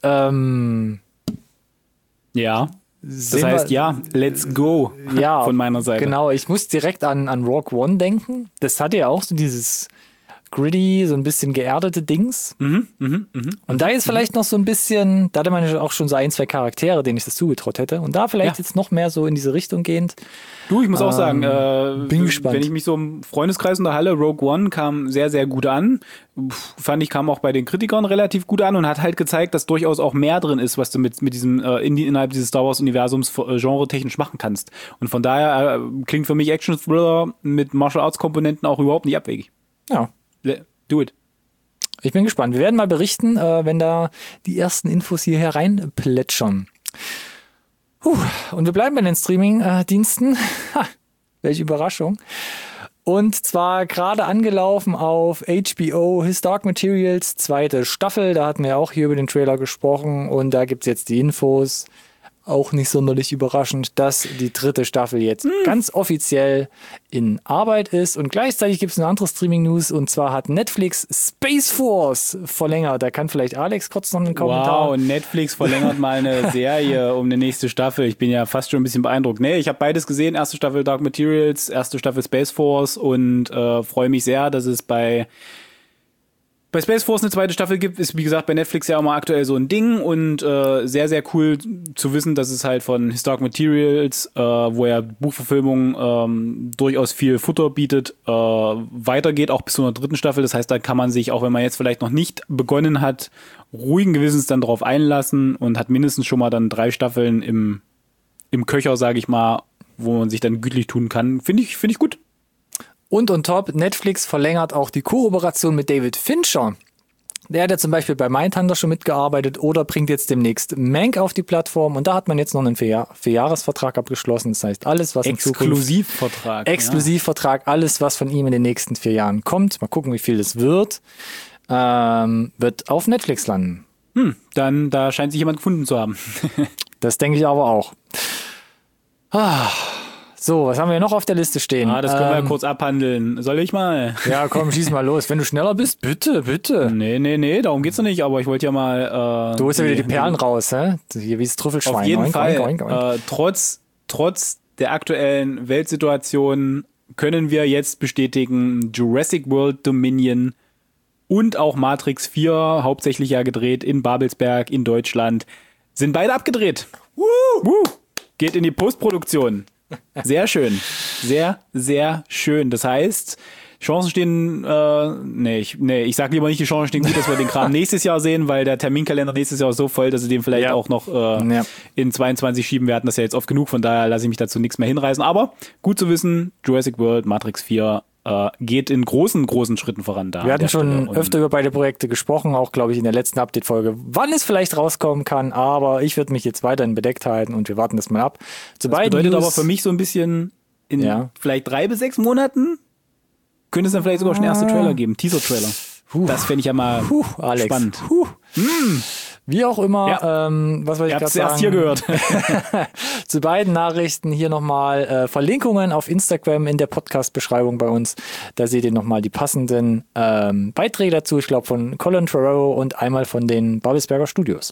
Speaker 2: ja. Das heißt, let's go von meiner Seite.
Speaker 1: Genau, ich muss direkt an Rogue One denken. Das hatte ja auch so dieses gritty, so ein bisschen geerdete Dings. Und da jetzt vielleicht noch so ein bisschen, da hatte man ja auch schon so 1, 2 Charaktere, denen ich das zugetraut hätte. Und da vielleicht jetzt noch mehr so in diese Richtung gehend.
Speaker 2: Du, ich muss auch sagen,
Speaker 1: bin gespannt.
Speaker 2: Wenn ich mich so im Freundeskreis unterhalte, Rogue One kam sehr, sehr gut an. Fand ich, kam auch bei den Kritikern relativ gut an und hat halt gezeigt, dass durchaus auch mehr drin ist, was du mit diesem innerhalb dieses Star Wars Universums genre-technisch machen kannst. Und von daher klingt für mich Action-Thriller mit Martial Arts Komponenten auch überhaupt nicht abwegig.
Speaker 1: Ja.
Speaker 2: Do it.
Speaker 1: Ich bin gespannt. Wir werden mal berichten, wenn da die ersten Infos hier hereinplätschern. Und wir bleiben bei den Streaming-Diensten. Welche Überraschung. Und zwar gerade angelaufen auf HBO His Dark Materials, 2. Staffel. Da hatten wir auch hier über den Trailer gesprochen. Und da gibt's jetzt die Infos. Auch nicht sonderlich überraschend, dass die 3. Staffel jetzt ganz offiziell in Arbeit ist. Und gleichzeitig gibt es eine andere Streaming-News. Und zwar hat Netflix Space Force verlängert. Da kann vielleicht Alex kurz noch einen Kommentar.
Speaker 2: Wow, Netflix verlängert mal eine Serie um eine nächste Staffel. Ich bin ja fast schon ein bisschen beeindruckt. Nee, ich habe beides gesehen. 1. Staffel Dark Materials, 1. Staffel Space Force. Und freue mich sehr, dass es bei Space Force eine 2. Staffel gibt, ist wie gesagt bei Netflix ja auch mal aktuell so ein Ding und sehr, sehr cool zu wissen, dass es halt von Historic Materials, wo ja Buchverfilmung durchaus viel Futter bietet, weitergeht, auch bis zu einer 3. Staffel. Das heißt, da kann man sich, auch wenn man jetzt vielleicht noch nicht begonnen hat, ruhigen Gewissens dann drauf einlassen und hat mindestens schon mal dann 3 Staffeln im Köcher, sage ich mal, wo man sich dann gütlich tun kann. Finde ich gut.
Speaker 1: Und on top, Netflix verlängert auch die Kooperation mit David Fincher. Der hat ja zum Beispiel bei Mindhunter schon mitgearbeitet oder bringt jetzt demnächst Mank auf die Plattform. Und da hat man jetzt noch einen 4-Jahres-Vertrag abgeschlossen. Das heißt, alles, was in Zukunft... Exklusivvertrag, alles, was von ihm in den nächsten 4 Jahren kommt. Mal gucken, wie viel das wird auf Netflix landen.
Speaker 2: Dann, da scheint sich jemand gefunden zu haben.
Speaker 1: Das denke ich aber auch. So, was haben wir noch auf der Liste stehen?
Speaker 2: Das können wir ja kurz abhandeln. Soll ich mal?
Speaker 1: Ja, komm, schieß mal los. Wenn du schneller bist, bitte.
Speaker 2: Nee, darum geht's doch nicht, aber ich wollte ja mal...
Speaker 1: du holst ja wieder die Perlen raus, hä? Hier wie das Trüffelschwein.
Speaker 2: Auf jeden Fall. Trotz der aktuellen Weltsituation können wir jetzt bestätigen, Jurassic World Dominion und auch Matrix 4, hauptsächlich ja gedreht in Babelsberg in Deutschland, sind beide abgedreht. Geht in die Postproduktion. Sehr schön. Sehr, sehr schön. Das heißt, Chancen stehen, ich sag lieber nicht, die Chancen stehen gut, dass wir den Kram nächstes Jahr sehen, weil der Terminkalender nächstes Jahr ist so voll, dass sie den vielleicht auch noch in 22 schieben. Wir hatten das ja jetzt oft genug, von daher lasse ich mich dazu nichts mehr hinreißen. Aber gut zu wissen, Jurassic World, Matrix 4 geht in großen Schritten voran da.
Speaker 1: Wir hatten schon öfter über beide Projekte gesprochen, auch glaube ich in der letzten Update-Folge, wann es vielleicht rauskommen kann, aber ich würde mich jetzt weiterhin bedeckt halten und wir warten das mal ab.
Speaker 2: Das bedeutet aber für mich so ein bisschen in vielleicht 3 bis 6 Monaten könnte es dann vielleicht sogar schon erste Trailer geben, Teaser-Trailer. Das fände ich ja mal
Speaker 1: Alex.
Speaker 2: Spannend.
Speaker 1: Wie auch immer, was wollte ich gerade sagen?
Speaker 2: Erst hier gehört.
Speaker 1: Zu beiden Nachrichten hier nochmal Verlinkungen auf Instagram in der Podcast-Beschreibung bei uns. Da seht ihr nochmal die passenden Beiträge dazu. Ich glaube von Colin Trevorrow und einmal von den Babelsberger Studios.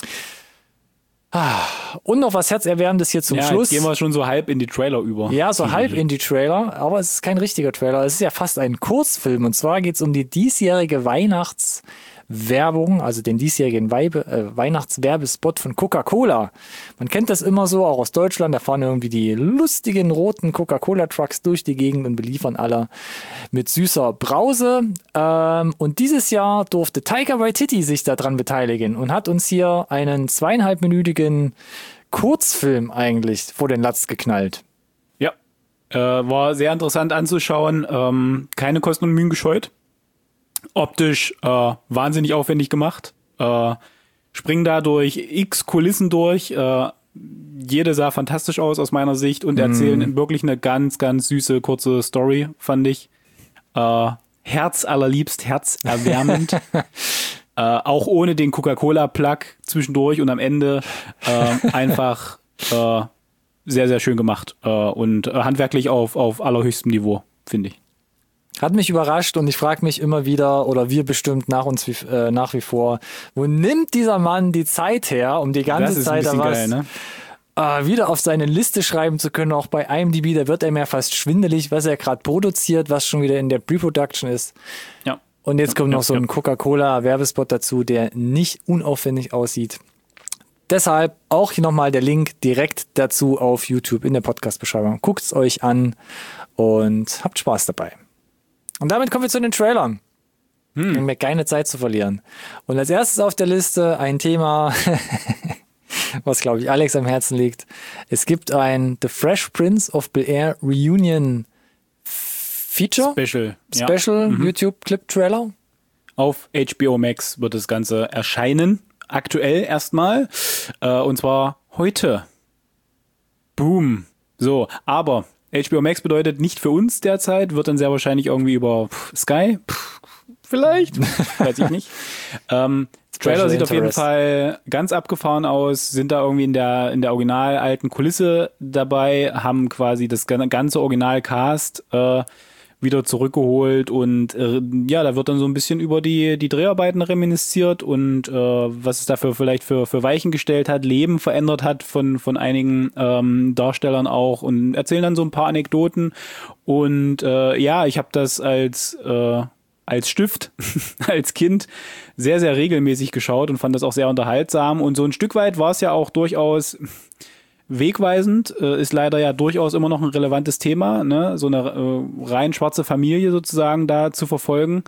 Speaker 1: Und noch was Herzerwärmendes hier zum Schluss.
Speaker 2: Jetzt gehen wir schon so halb in die Trailer über.
Speaker 1: Ja, so halb in die Trailer, aber es ist kein richtiger Trailer. Es ist ja fast ein Kurzfilm und zwar geht es um die diesjährige Weihnachtswerbung, also den diesjährigen Weihnachtswerbespot von Coca-Cola. Man kennt das immer so, auch aus Deutschland, da fahren irgendwie die lustigen roten Coca-Cola-Trucks durch die Gegend und beliefern alle mit süßer Brause. Und dieses Jahr durfte Taika Waititi sich daran beteiligen und hat uns hier einen 2,5-minütigen Kurzfilm eigentlich vor den Latz geknallt.
Speaker 2: Ja, war sehr interessant anzuschauen, keine Kosten und Mühen gescheut. Optisch wahnsinnig aufwendig gemacht. Springen da durch x Kulissen durch. Jede sah fantastisch aus meiner Sicht und erzählen wirklich eine ganz, ganz süße, kurze Story, fand ich. Herzallerliebst, herzerwärmend. Auch ohne den Coca-Cola-Plug zwischendurch und am Ende einfach sehr, sehr schön gemacht und handwerklich auf allerhöchstem Niveau, finde ich.
Speaker 1: Hat mich überrascht und ich frage mich immer wieder, oder wir bestimmt nach wie vor, wo nimmt dieser Mann die Zeit her, um die ganze Zeit da was geil, ne? Wieder auf seine Liste schreiben zu können, auch bei IMDb, da wird er mir fast schwindelig, was er gerade produziert, was schon wieder in der Pre-Production ist.
Speaker 2: Ja.
Speaker 1: Und jetzt kommt noch so ein Coca-Cola-Werbespot dazu, der nicht unaufwendig aussieht. Deshalb auch hier nochmal der Link direkt dazu auf YouTube in der Podcast-Beschreibung. Guckt's euch an und habt Spaß dabei. Und damit kommen wir zu den Trailern. Wir haben ja keine Zeit zu verlieren. Und als erstes auf der Liste ein Thema, was glaube ich Alex am Herzen liegt. Es gibt ein The Fresh Prince of Bel-Air Reunion Feature. Special YouTube-Clip-Trailer.
Speaker 2: Auf HBO Max wird das Ganze erscheinen. Aktuell erstmal. Und zwar heute. Boom. So, aber HBO Max bedeutet nicht für uns derzeit, wird dann sehr wahrscheinlich irgendwie über Sky, vielleicht, weiß ich nicht. Trailer sieht auf jeden Fall ganz abgefahren aus, sind da irgendwie in der original alten Kulisse dabei, haben quasi das ganze Originalcast wieder zurückgeholt und ja, da wird dann so ein bisschen über die Dreharbeiten reminisziert und was es dafür vielleicht für Weichen gestellt hat, Leben verändert hat von einigen Darstellern auch und erzählen dann so ein paar Anekdoten und ja, ich habe das als Stift, als Kind sehr, sehr regelmäßig geschaut und fand das auch sehr unterhaltsam. Und so ein Stück weit war es ja auch durchaus wegweisend, ist leider ja durchaus immer noch ein relevantes Thema, ne? So eine rein schwarze Familie sozusagen da zu verfolgen,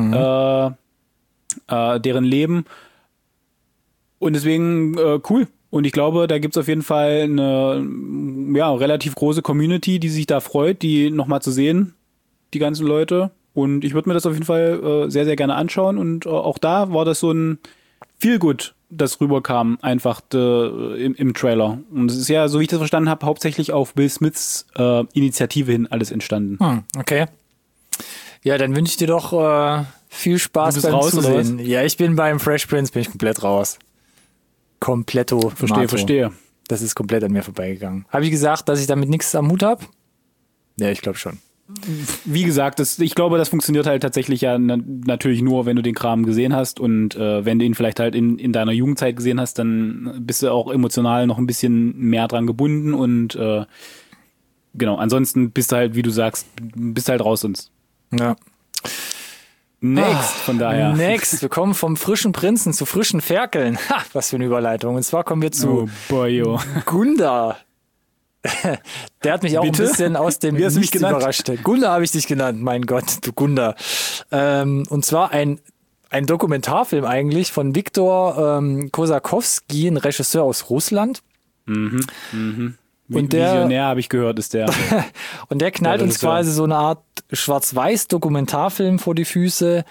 Speaker 2: deren Leben. Und deswegen cool. Und ich glaube, da gibt's auf jeden Fall eine relativ große Community, die sich da freut, die nochmal zu sehen, die ganzen Leute. Und ich würde mir das auf jeden Fall sehr, sehr gerne anschauen. Und auch da war das so ein Feelgood, das rüberkam, einfach im Trailer. Und es ist ja, so wie ich das verstanden habe, hauptsächlich auf Will Smiths Initiative hin alles entstanden.
Speaker 1: Okay. Ja, dann wünsche ich dir doch viel Spaß beim
Speaker 2: raus,
Speaker 1: Zusehen. Ja, ich bin beim Fresh Prince, bin ich komplett raus. Kompletto.
Speaker 2: Verstehe.
Speaker 1: Das ist komplett an mir vorbeigegangen. Habe ich gesagt, dass ich damit nichts am Hut habe? Ja, ich glaube schon.
Speaker 2: Wie gesagt, ich glaube, das funktioniert halt tatsächlich ja natürlich nur, wenn du den Kram gesehen hast und wenn du ihn vielleicht halt in deiner Jugendzeit gesehen hast, dann bist du auch emotional noch ein bisschen mehr dran gebunden und genau, ansonsten bist du halt, wie du sagst, bist halt raus sonst.
Speaker 1: Ja.
Speaker 2: Von daher.
Speaker 1: Wir kommen vom frischen Prinzen zu frischen Ferkeln. Ha, was für eine Überleitung. Und zwar kommen wir zu Gunda. Der hat mich auch ein bisschen aus dem Nichts überrascht. Gunda habe ich dich genannt, mein Gott, du Gunda. Und zwar ein Dokumentarfilm eigentlich von Viktor Kosakowski, ein Regisseur aus Russland. Und der
Speaker 2: Visionär, habe ich gehört, ist der.
Speaker 1: Und der knallt uns quasi so eine Art Schwarz-Weiß-Dokumentarfilm vor die Füße,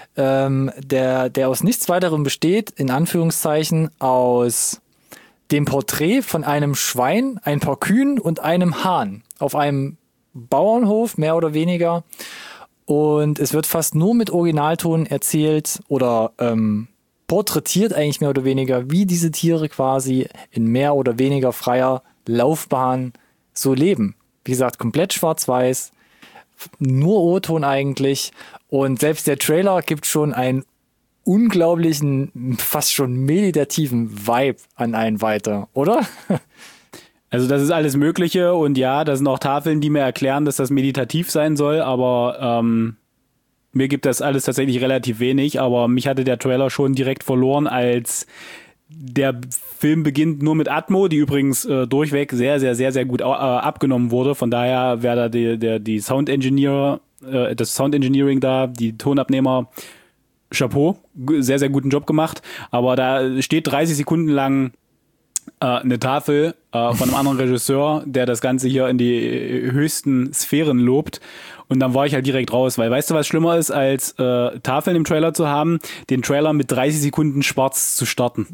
Speaker 1: der aus nichts weiterem besteht, in Anführungszeichen, aus dem Porträt von einem Schwein, ein paar Kühen und einem Hahn auf einem Bauernhof, mehr oder weniger. Und es wird fast nur mit Originalton erzählt oder porträtiert eigentlich mehr oder weniger, wie diese Tiere quasi in mehr oder weniger freier Laufbahn so leben. Wie gesagt, komplett schwarz-weiß, nur O-Ton eigentlich. Und selbst der Trailer gibt schon einen unglaublichen, fast schon meditativen Vibe an einen weiter, oder?
Speaker 2: Also das ist alles Mögliche und ja, da sind auch Tafeln, die mir erklären, dass das meditativ sein soll, aber mir gibt das alles tatsächlich relativ wenig, aber mich hatte der Trailer schon direkt verloren, als der Film beginnt nur mit Atmo, die übrigens durchweg sehr, sehr, sehr, sehr gut abgenommen wurde, von daher wäre da die Sound Engineer, das Sound Engineering da, die Tonabnehmer, Chapeau, sehr, sehr guten Job gemacht, aber da steht 30 Sekunden lang eine Tafel von einem anderen Regisseur, der das Ganze hier in die höchsten Sphären lobt und dann war ich halt direkt raus, weil weißt du, was schlimmer ist, als Tafeln im Trailer zu haben, den Trailer mit 30 Sekunden schwarz zu starten.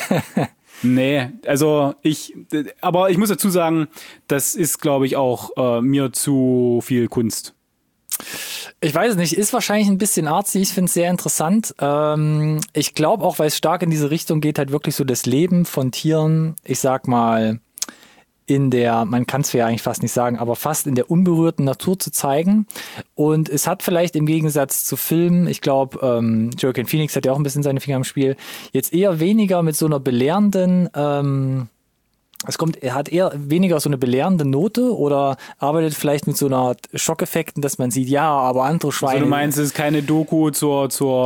Speaker 2: Nee, also aber ich muss dazu sagen, das ist, glaube ich, auch mir zu viel Kunst.
Speaker 1: Ich weiß es nicht, ist wahrscheinlich ein bisschen artsy, ich finde es sehr interessant. Ich glaube auch, weil es stark in diese Richtung geht, halt wirklich so das Leben von Tieren, ich sag mal, man kann es ja eigentlich fast nicht sagen, aber fast in der unberührten Natur zu zeigen. Und es hat vielleicht im Gegensatz zu Filmen, ich glaube, Joaquin Phoenix hat ja auch ein bisschen seine Finger im Spiel, jetzt eher weniger mit so einer belehrenden, er hat eher weniger so eine belehrende Note oder arbeitet vielleicht mit so einer Art Schockeffekten, dass man sieht, ja, aber andere Schweine.
Speaker 2: Also du meinst, es ist keine Doku zur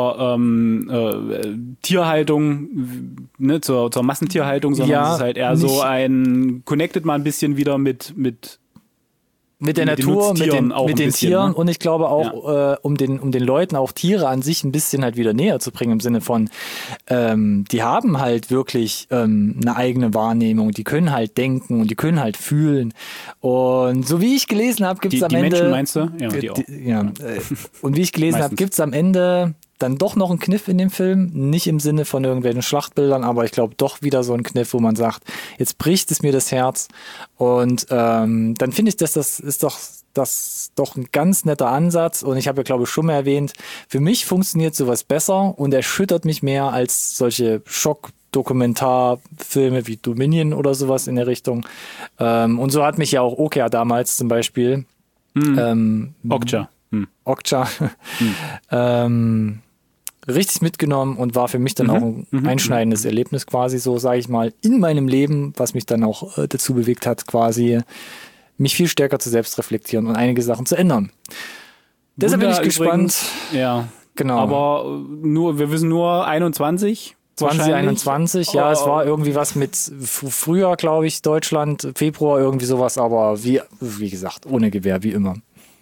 Speaker 2: Tierhaltung, ne, zur Massentierhaltung, sondern es ist halt eher so connectet mal ein bisschen wieder mit
Speaker 1: der Natur, mit den Tieren, ne? Und ich glaube auch, um den Leuten auch Tiere an sich ein bisschen halt wieder näher zu bringen, im Sinne von, die haben halt wirklich eine eigene Wahrnehmung, die können halt denken und die können halt fühlen. Und so wie ich gelesen habe, gibt es am Ende...
Speaker 2: Die Menschen meinst du? Ja, die auch.
Speaker 1: Und wie ich gelesen habe, gibt es am Ende dann doch noch ein Kniff in dem Film, nicht im Sinne von irgendwelchen Schlachtbildern, aber ich glaube doch wieder so ein Kniff, wo man sagt, jetzt bricht es mir das Herz und dann finde ich, das ist doch ein ganz netter Ansatz und ich habe ja glaube ich schon mal erwähnt, für mich funktioniert sowas besser und erschüttert mich mehr als solche Schock-Dokumentarfilme wie Dominion oder sowas in der Richtung und so hat mich ja auch Okja damals zum Beispiel
Speaker 2: Okja.
Speaker 1: Okja richtig mitgenommen und war für mich dann auch ein einschneidendes Erlebnis quasi so, sage ich mal, in meinem Leben, was mich dann auch dazu bewegt hat, quasi mich viel stärker zu selbst reflektieren und einige Sachen zu ändern. Deshalb bin ich gespannt.
Speaker 2: Ja,
Speaker 1: genau.
Speaker 2: Aber wir wissen nur 21.
Speaker 1: 2021, ja, es war irgendwie was mit Frühjahr, glaube ich, Deutschland, Februar, irgendwie sowas, aber wie gesagt, ohne Gewehr, wie immer.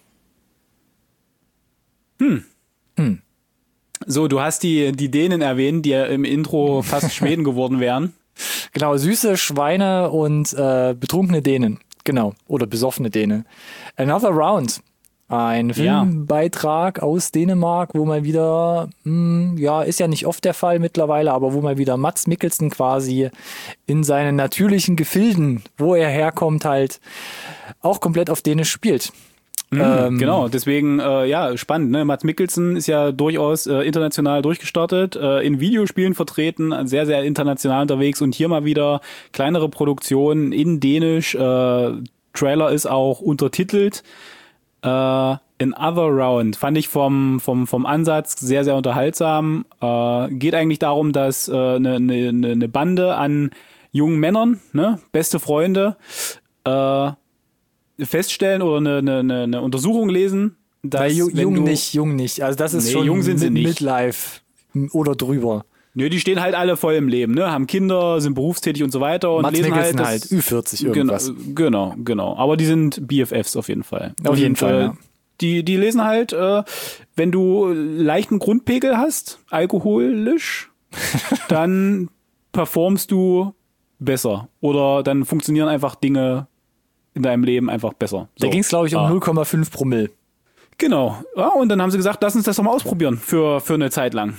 Speaker 2: So, du hast die Dänen erwähnt, die ja im Intro fast Schweden geworden wären.
Speaker 1: Genau, süße Schweine und betrunkene Dänen. Genau, oder besoffene Dänen. Another Round. Ein Filmbeitrag aus Dänemark, wo mal wieder, ist ja nicht oft der Fall mittlerweile, aber wo mal wieder Mads Mikkelsen quasi in seinen natürlichen Gefilden, wo er herkommt, halt auch komplett auf Dänisch spielt.
Speaker 2: Genau, deswegen, spannend. Ne? Mads Mikkelsen ist ja durchaus international durchgestartet, in Videospielen vertreten, sehr, sehr international unterwegs und hier mal wieder kleinere Produktionen in Dänisch. Trailer ist auch untertitelt. Another Round fand ich vom Ansatz sehr, sehr unterhaltsam. Geht eigentlich darum, dass eine Bande an jungen Männern, ne, beste Freunde, feststellen oder eine Untersuchung lesen, dass
Speaker 1: jung nicht. Also das ist schon
Speaker 2: jung sind sie nicht.
Speaker 1: Midlife oder drüber.
Speaker 2: Nö, die stehen halt alle voll im Leben, ne? Haben Kinder, sind berufstätig und so weiter und
Speaker 1: Mads
Speaker 2: lesen
Speaker 1: Mikkelsen
Speaker 2: halt
Speaker 1: Ü40 irgendwas.
Speaker 2: Genau. Aber die sind BFFs auf jeden Fall.
Speaker 1: Auf jeden Fall, ja.
Speaker 2: Die lesen halt, wenn du leichten Grundpegel hast, alkoholisch, dann performst du besser. Oder dann funktionieren einfach Dinge in deinem Leben einfach besser. So.
Speaker 1: Da ging es, glaube ich, um 0,5 Promille.
Speaker 2: Genau. Ja, und dann haben sie gesagt, lass uns das doch mal ausprobieren für eine Zeit lang.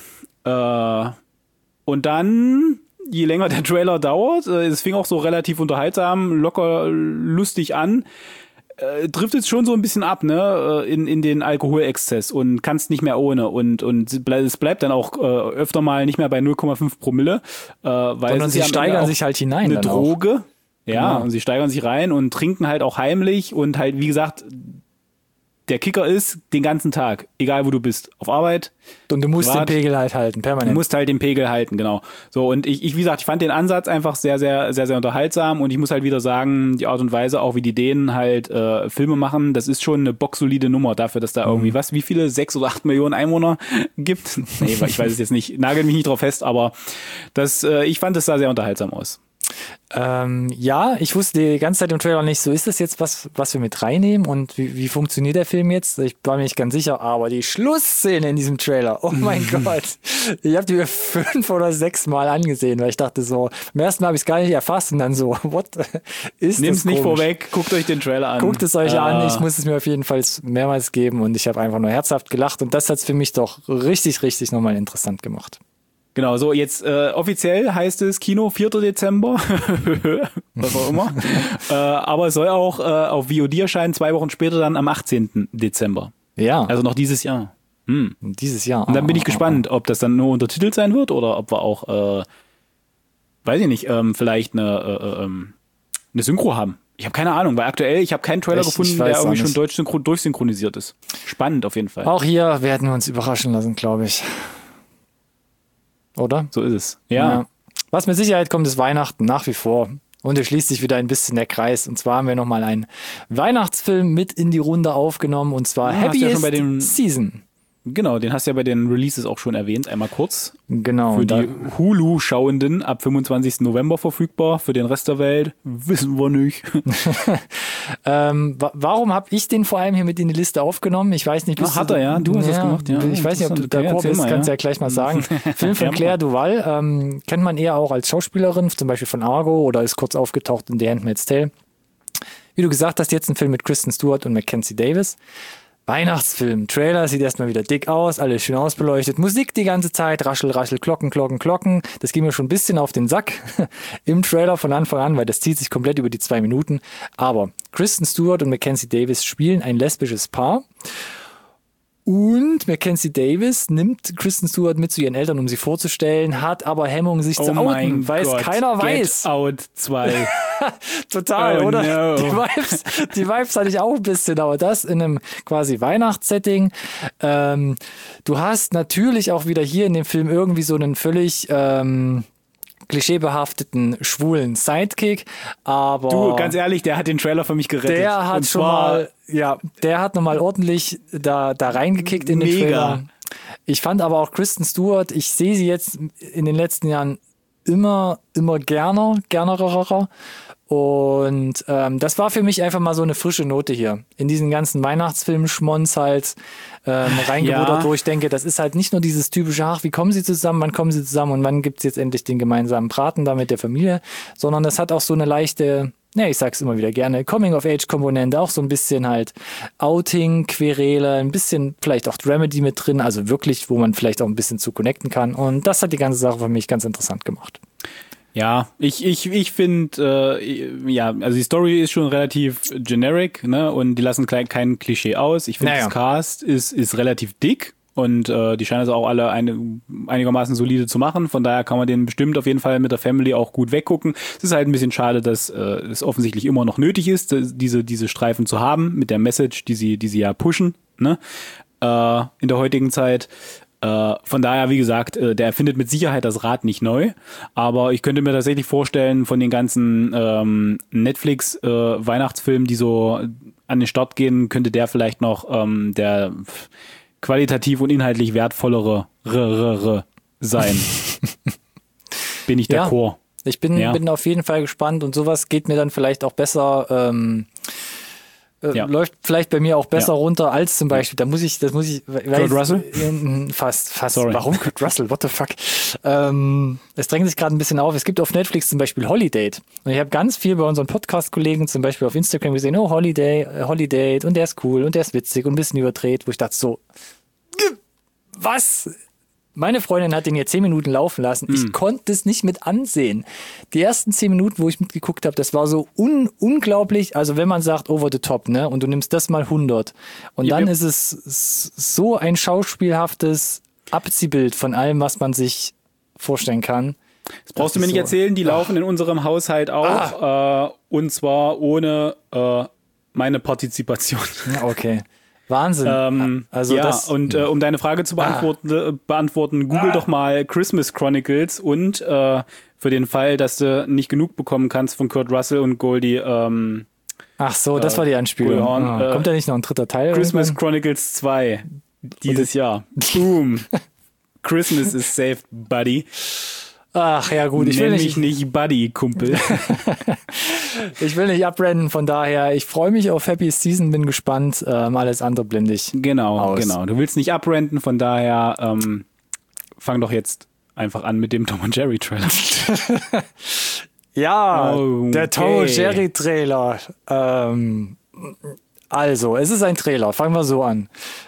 Speaker 2: Und dann, je länger der Trailer dauert, es fing auch so relativ unterhaltsam, locker, lustig an, trifft jetzt schon so ein bisschen ab, ne, in den Alkoholexzess und kannst nicht mehr ohne und es bleibt dann auch öfter mal nicht mehr bei 0,5 Promille, weil
Speaker 1: sondern sie steigern sich halt hinein.
Speaker 2: Eine Droge.
Speaker 1: Auch.
Speaker 2: Ja,
Speaker 1: genau.
Speaker 2: Und sie steigern sich rein und trinken halt auch heimlich und halt, wie gesagt, der Kicker ist den ganzen Tag, egal wo du bist, auf Arbeit.
Speaker 1: Und du musst den Pegel halt halten, permanent.
Speaker 2: Du musst halt den Pegel halten, genau. So, und ich wie gesagt, ich fand den Ansatz einfach sehr, sehr, sehr, sehr unterhaltsam und ich muss halt wieder sagen, die Art und Weise, auch wie die Dänen halt Filme machen, das ist schon eine bocksolide Nummer dafür, dass da irgendwie wie viele, 6 oder 8 Millionen Einwohner gibt? Nee, ich weiß es jetzt nicht, nagel mich nicht drauf fest, aber ich fand, das sah sehr unterhaltsam aus.
Speaker 1: Ich wusste die ganze Zeit im Trailer nicht, so ist das jetzt was wir mit reinnehmen und wie funktioniert der Film jetzt? Ich war mir nicht ganz sicher, aber die Schlussszene in diesem Trailer, oh mein Gott, ich habe die mir 5 oder 6 Mal angesehen, weil ich dachte so, beim ersten Mal habe ich es gar nicht erfasst und dann so, what ist
Speaker 2: Nimm's
Speaker 1: das
Speaker 2: nicht
Speaker 1: komisch.
Speaker 2: vorweg, guckt euch den Trailer an.
Speaker 1: Guckt es euch an, ich muss es mir auf jeden Fall mehrmals geben und ich habe einfach nur herzhaft gelacht und das hat es für mich doch richtig, richtig nochmal interessant gemacht.
Speaker 2: Genau, so jetzt offiziell heißt es Kino 4. Dezember, was auch immer, aber es soll auch auf VOD erscheinen, 2 Wochen später dann am 18. Dezember.
Speaker 1: Ja.
Speaker 2: Also noch dieses Jahr.
Speaker 1: Dieses Jahr.
Speaker 2: Und dann bin ich gespannt, ob das dann nur untertitelt sein wird oder ob wir auch, weiß ich nicht, vielleicht eine Synchro haben. Ich habe keine Ahnung, weil aktuell, ich habe keinen Trailer gefunden, der irgendwie schon deutsch durchsynchronisiert ist. Spannend auf jeden Fall.
Speaker 1: Auch hier werden wir uns überraschen lassen, glaube ich. Oder?
Speaker 2: So ist es. Ja.
Speaker 1: Was mit Sicherheit kommt, ist Weihnachten nach wie vor. Und es schließt sich wieder ein bisschen der Kreis. Und zwar haben wir nochmal einen Weihnachtsfilm mit in die Runde aufgenommen. Und zwar Happiest Season.
Speaker 2: Genau, den hast du ja bei den Releases auch schon erwähnt, einmal kurz.
Speaker 1: Genau.
Speaker 2: Für die Hulu-Schauenden ab 25. November verfügbar. Für den Rest der Welt wissen wir nicht.
Speaker 1: Warum habe ich den vor allem hier mit in die Liste aufgenommen? Ich weiß nicht.
Speaker 2: Hat er, ja. Du hast es gemacht, ja.
Speaker 1: Ich weiß nicht, ob du d'accord bist, kannst du ja gleich mal sagen. Film von Claire Duval, kennt man eher auch als Schauspielerin, zum Beispiel von Argo oder ist kurz aufgetaucht in The Handmaid's Tale. Wie du gesagt hast, jetzt ein Film mit Kristen Stewart und Mackenzie Davis. Weihnachtsfilm. Trailer sieht erstmal wieder dick aus, alles schön ausbeleuchtet. Musik die ganze Zeit, Raschel, Raschel, Glocken, Glocken, Glocken. Das ging mir schon ein bisschen auf den Sack im Trailer von Anfang an, weil das zieht sich komplett über die 2 Minuten. Aber Kristen Stewart und Mackenzie Davis spielen ein lesbisches Paar. Und Mackenzie Davis nimmt Kristen Stewart mit zu ihren Eltern, um sie vorzustellen, hat aber Hemmung, sich zu outen, weil es keiner weiß.
Speaker 2: Get Out 2.
Speaker 1: Total,
Speaker 2: Oh
Speaker 1: oder?
Speaker 2: no.
Speaker 1: Die Vibes hatte ich auch ein bisschen, aber das in einem quasi Weihnachtssetting. Du hast natürlich auch wieder hier in dem Film irgendwie so einen völlig klischeebehafteten schwulen Sidekick, aber
Speaker 2: Du, ganz ehrlich, der hat den Trailer für mich gerettet.
Speaker 1: der hat
Speaker 2: Und
Speaker 1: schon
Speaker 2: zwar
Speaker 1: mal, ja, der hat nochmal ordentlich da reingekickt in den
Speaker 2: Mega.
Speaker 1: Trailer. Ich fand aber auch Kristen Stewart, ich sehe sie jetzt in den letzten Jahren immer gernerer. Und das war für mich einfach mal so eine frische Note hier. In diesen ganzen Weihnachtsfilm-Schmonz halt reingebuttert,
Speaker 2: Ja.
Speaker 1: wo ich denke, das ist halt nicht nur dieses typische, ach, wie kommen sie zusammen, wann kommen sie zusammen und wann gibt's jetzt endlich den gemeinsamen Braten da mit der Familie, sondern das hat auch so eine leichte, ich sag's immer wieder gerne, Coming-of-Age-Komponente, auch so ein bisschen halt Outing, Querele, ein bisschen vielleicht auch Dramedy mit drin, also wirklich, wo man vielleicht auch ein bisschen zu connecten kann und das hat die ganze Sache für mich ganz interessant gemacht.
Speaker 2: Ja, ich finde, also die Story ist schon relativ generic, ne, und die lassen kein Klischee aus. Ich finde,
Speaker 1: Naja.
Speaker 2: das Cast ist relativ dick und die scheinen es auch alle einigermaßen solide zu machen. Von daher kann man den bestimmt auf jeden Fall mit der Family auch gut weggucken. Es ist halt ein bisschen schade, dass es offensichtlich immer noch nötig ist, diese Streifen zu haben mit der Message, die sie ja pushen, ne, in der heutigen Zeit. Von daher, wie gesagt, der erfindet mit Sicherheit das Rad nicht neu, aber ich könnte mir tatsächlich vorstellen, von den ganzen Netflix-Weihnachtsfilmen, die so an den Start gehen, könnte der vielleicht noch der qualitativ und inhaltlich wertvollere sein. Bin ich
Speaker 1: Ja.
Speaker 2: d'accord.
Speaker 1: Ich bin auf jeden Fall gespannt und sowas geht mir dann vielleicht auch besser, läuft vielleicht bei mir auch besser runter als zum Beispiel, das muss ich.
Speaker 2: Kurt Russell?
Speaker 1: Fast.
Speaker 2: Sorry.
Speaker 1: Warum Kurt Russell? What the fuck? Es drängt sich gerade ein bisschen auf. Es gibt auf Netflix zum Beispiel Holiday. Und ich habe ganz viel bei unseren Podcast-Kollegen zum Beispiel auf Instagram gesehen, oh, Holiday und der ist cool und der ist witzig und ein bisschen überdreht, wo ich dachte so, was? Meine Freundin hat den hier 10 Minuten laufen lassen. Ich konnte es nicht mit ansehen. Die ersten 10 Minuten, wo ich mitgeguckt habe, das war so unglaublich. Also wenn man sagt over the top, ne, und du nimmst das mal 100 und dann ist es so ein schauspielhaftes Abziehbild von allem, was man sich vorstellen kann.
Speaker 2: Das brauchst du mir nicht erzählen, die laufen in unserem Haushalt auch, und zwar ohne meine Partizipation.
Speaker 1: Okay. Wahnsinn. Also das,
Speaker 2: und um deine Frage zu beantworten, google doch mal Christmas Chronicles und für den Fall, dass du nicht genug bekommen kannst von Kurt Russell und Goldie.
Speaker 1: Ach so, das war die Anspielung. Kommt da nicht noch ein dritter Teil?
Speaker 2: Christmas
Speaker 1: irgendwann?
Speaker 2: Chronicles 2 dieses Jahr. Boom. Christmas is saved, buddy.
Speaker 1: Ach ja gut, ich will
Speaker 2: Nenn mich nicht Buddy, Kumpel.
Speaker 1: Ich will nicht abrennen, von daher, ich freue mich auf Happy Season, bin gespannt, alles andere blende ich
Speaker 2: Genau.
Speaker 1: aus.
Speaker 2: Du willst nicht abrenten, von daher fang doch jetzt einfach an mit dem Tom und Jerry Trailer.
Speaker 1: Ja,
Speaker 2: Okay.
Speaker 1: der Tom und Jerry Trailer. Also, es ist ein Trailer, fangen wir so an.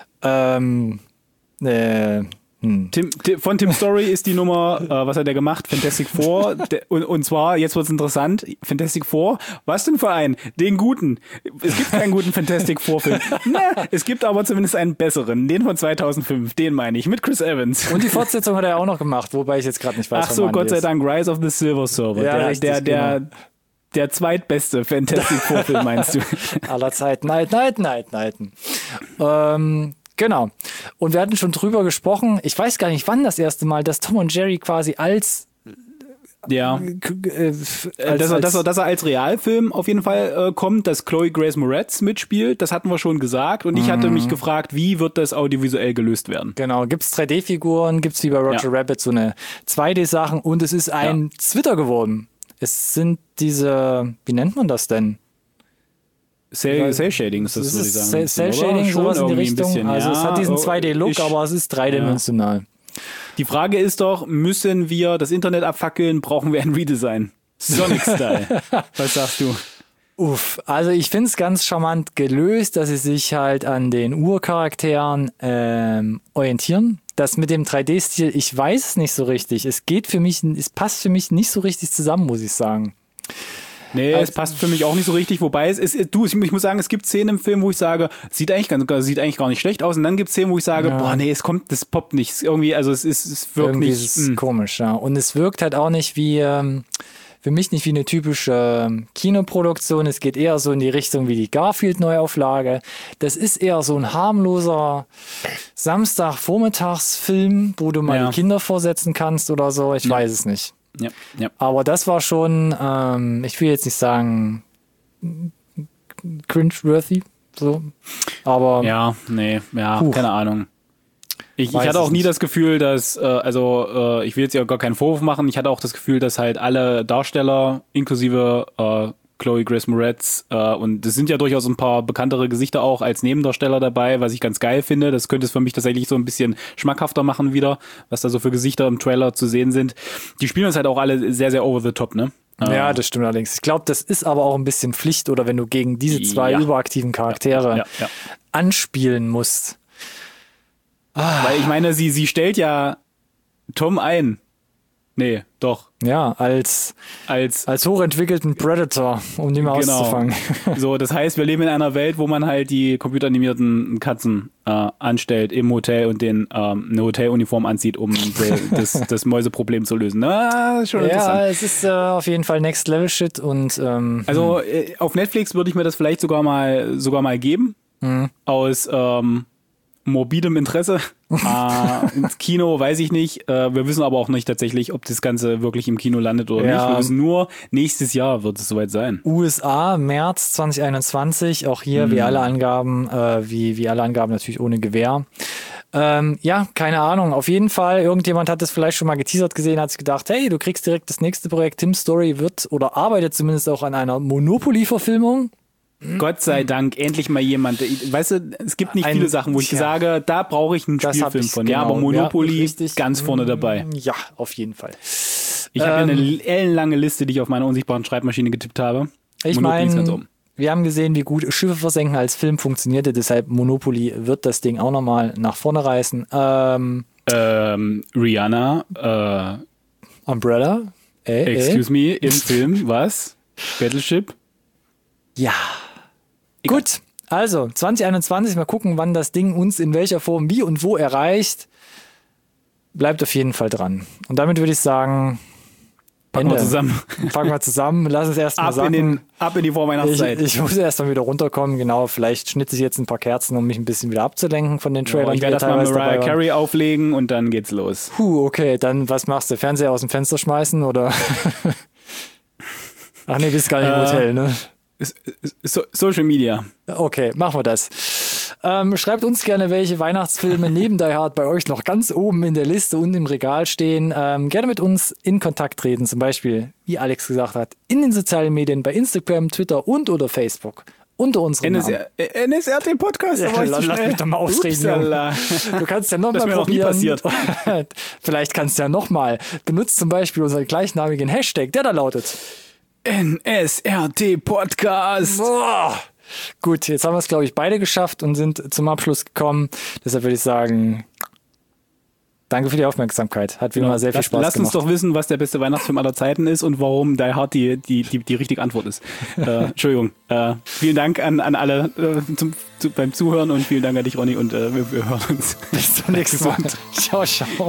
Speaker 2: Von Tim Story ist die Nummer, was hat er gemacht? Fantastic Four. Und zwar, jetzt wird's interessant, Fantastic Four, was denn für einen? Den guten. Es gibt keinen guten Fantastic Four Film. Es gibt aber zumindest einen besseren, den von 2005, den meine ich, mit Chris Evans.
Speaker 1: Und die Fortsetzung hat er auch noch gemacht, wobei ich jetzt gerade nicht weiß,
Speaker 2: Ach so,
Speaker 1: wann
Speaker 2: Gott
Speaker 1: die
Speaker 2: sei
Speaker 1: ist.
Speaker 2: Dank, Rise of the Silver Surfer.
Speaker 1: Ja, richtig,
Speaker 2: Der zweitbeste Fantastic Four Film, meinst du?
Speaker 1: Aller Zeiten, Neiten. Genau. Und wir hatten schon drüber gesprochen, ich weiß gar nicht, wann das erste Mal, dass Tom und Jerry quasi als
Speaker 2: Ja. Dass er als Realfilm auf jeden Fall kommt, dass Chloe Grace Moretz mitspielt, das hatten wir schon gesagt. Und ich hatte mich gefragt, wie wird das audiovisuell gelöst werden?
Speaker 1: Genau, gibt's 3D-Figuren, gibt's wie bei Roger Rabbit so eine 2D-Sachen und es ist ein Twitter geworden. Es sind diese, wie nennt man das denn?
Speaker 2: Cell-Shading ist das, würde ich sagen.
Speaker 1: Cell-Shading, sowas in die Richtung.
Speaker 2: Bisschen,
Speaker 1: also es hat diesen 2D-Look,
Speaker 2: ich-
Speaker 1: aber es ist dreidimensional.
Speaker 2: Die Frage ist doch, müssen wir das Internet abfackeln, brauchen wir ein Redesign? Sonic-Style. Was sagst du?
Speaker 1: Also ich finde es ganz charmant gelöst, dass sie sich halt an den Urcharakteren orientieren. Das mit dem 3D-Stil, ich weiß es nicht so richtig. Es passt für mich nicht so richtig zusammen, muss ich sagen.
Speaker 2: Nee, es passt für mich auch nicht so richtig, wobei ich muss sagen, es gibt Szenen im Film, wo ich sage, sieht eigentlich gar nicht schlecht aus, und dann gibt es Szenen, wo ich sage, das poppt nicht. Irgendwie, also es wirkt
Speaker 1: irgendwie
Speaker 2: nicht.
Speaker 1: Ist es komisch, ja. Und es wirkt halt auch nicht wie, für mich nicht wie eine typische Kinoproduktion. Es geht eher so in die Richtung wie die Garfield-Neuauflage. Das ist eher so ein harmloser Samstagvormittagsfilm, wo du mal die Kinder vorsetzen kannst oder so. Ich weiß es nicht.
Speaker 2: Ja.
Speaker 1: Aber das war schon, ich will jetzt nicht sagen cringe-worthy, so, aber
Speaker 2: keine Ahnung. Ich hatte auch nie das Gefühl, dass, ich will jetzt ja gar keinen Vorwurf machen, ich hatte auch das Gefühl, dass halt alle Darsteller, inklusive Chloe Grace Moretz, und es sind ja durchaus ein paar bekanntere Gesichter auch als Nebendarsteller dabei, was ich ganz geil finde. Das könnte es für mich tatsächlich so ein bisschen schmackhafter machen wieder, was da so für Gesichter im Trailer zu sehen sind. Die spielen das halt auch alle sehr, sehr over the top, ne?
Speaker 1: Ja, das stimmt allerdings. Ich glaube, das ist aber auch ein bisschen Pflicht, oder wenn du gegen diese zwei überaktiven Charaktere anspielen musst.
Speaker 2: Weil ich meine, sie stellt ja Tom ein. Nee, doch.
Speaker 1: Ja, als hochentwickelten Predator, um die mal auszufangen.
Speaker 2: So, das heißt, wir leben in einer Welt, wo man halt die computeranimierten Katzen anstellt im Hotel und denen eine Hoteluniform anzieht, um das Mäuseproblem zu lösen. Schon interessant.
Speaker 1: Ja, es ist auf jeden Fall Next Level Shit und
Speaker 2: also auf Netflix würde ich mir das vielleicht sogar mal geben. Aus morbidem Interesse. Ins Kino weiß ich nicht. Wir wissen aber auch nicht tatsächlich, ob das Ganze wirklich im Kino landet oder nicht. Wir wissen nur, nächstes Jahr wird es soweit sein.
Speaker 1: USA, März 2021. Auch hier, wie alle Angaben, natürlich ohne Gewähr. Keine Ahnung. Auf jeden Fall, irgendjemand hat das vielleicht schon mal geteasert gesehen, hat sich gedacht, hey, du kriegst direkt das nächste Projekt. Tim Story wird oder arbeitet zumindest auch an einer Monopoly-Verfilmung.
Speaker 2: Gott sei Dank, endlich mal jemand. Weißt du, es gibt nicht viele Sachen, wo ich sage, da brauche ich einen Spielfilm von.
Speaker 1: Genau,
Speaker 2: ja, aber Monopoly ganz vorne dabei.
Speaker 1: Ja, auf jeden Fall.
Speaker 2: Ich habe eine ellenlange Liste, die ich auf meiner unsichtbaren Schreibmaschine getippt habe.
Speaker 1: Ich meine, wir haben gesehen, wie gut Schiffe versenken als Film funktionierte, deshalb Monopoly wird das Ding auch nochmal nach vorne reißen.
Speaker 2: Rihanna,
Speaker 1: Umbrella,
Speaker 2: excuse me, im Film, was? Battleship?
Speaker 1: Ja. Gut, also 2021, mal gucken, wann das Ding uns in welcher Form wie und wo erreicht. Bleibt auf jeden Fall dran. Und damit würde ich sagen,
Speaker 2: packen wir
Speaker 1: zusammen. Lass es erstmal sagen.
Speaker 2: Ab in die Vorweihnachtszeit.
Speaker 1: Ich muss erstmal wieder runterkommen. Genau, vielleicht schnitze ich jetzt ein paar Kerzen, um mich ein bisschen wieder abzulenken von den Trailern.
Speaker 2: Ich werde erstmal Mariah Carey auflegen und dann geht's los.
Speaker 1: Okay, dann was machst du? Fernseher aus dem Fenster schmeißen oder? Ach nee, bist gar nicht im Hotel, ne?
Speaker 2: Social Media.
Speaker 1: Okay, machen wir das. Schreibt uns gerne, welche Weihnachtsfilme neben Die Hard bei euch noch ganz oben in der Liste und im Regal stehen. Gerne mit uns in Kontakt treten, zum Beispiel, wie Alex gesagt hat, in den sozialen Medien, bei Instagram, Twitter und oder Facebook. Unter unserem
Speaker 2: NSRT-Podcast.
Speaker 1: Lass mich doch mal ausreden. Du kannst ja nochmal probieren.
Speaker 2: Das ist mir noch nie
Speaker 1: passiert. Vielleicht kannst du ja nochmal. Benutzt zum Beispiel unseren gleichnamigen Hashtag, der da lautet
Speaker 2: NSRT Podcast.
Speaker 1: Boah. Gut, jetzt haben wir es, glaube ich, beide geschafft und sind zum Abschluss gekommen. Deshalb würde ich sagen, danke für die Aufmerksamkeit. Hat wieder mal sehr viel Spaß gemacht.
Speaker 2: Lasst uns doch wissen, was der beste Weihnachtsfilm aller Zeiten ist und warum Die Hard die richtige Antwort ist. Entschuldigung. Vielen Dank an alle beim Zuhören und vielen Dank an dich, Ronny, und wir hören uns.
Speaker 1: Bis zum nächsten Mal. Ciao, ciao.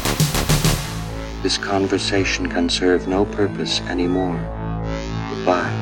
Speaker 3: This conversation can serve no purpose anymore. Goodbye.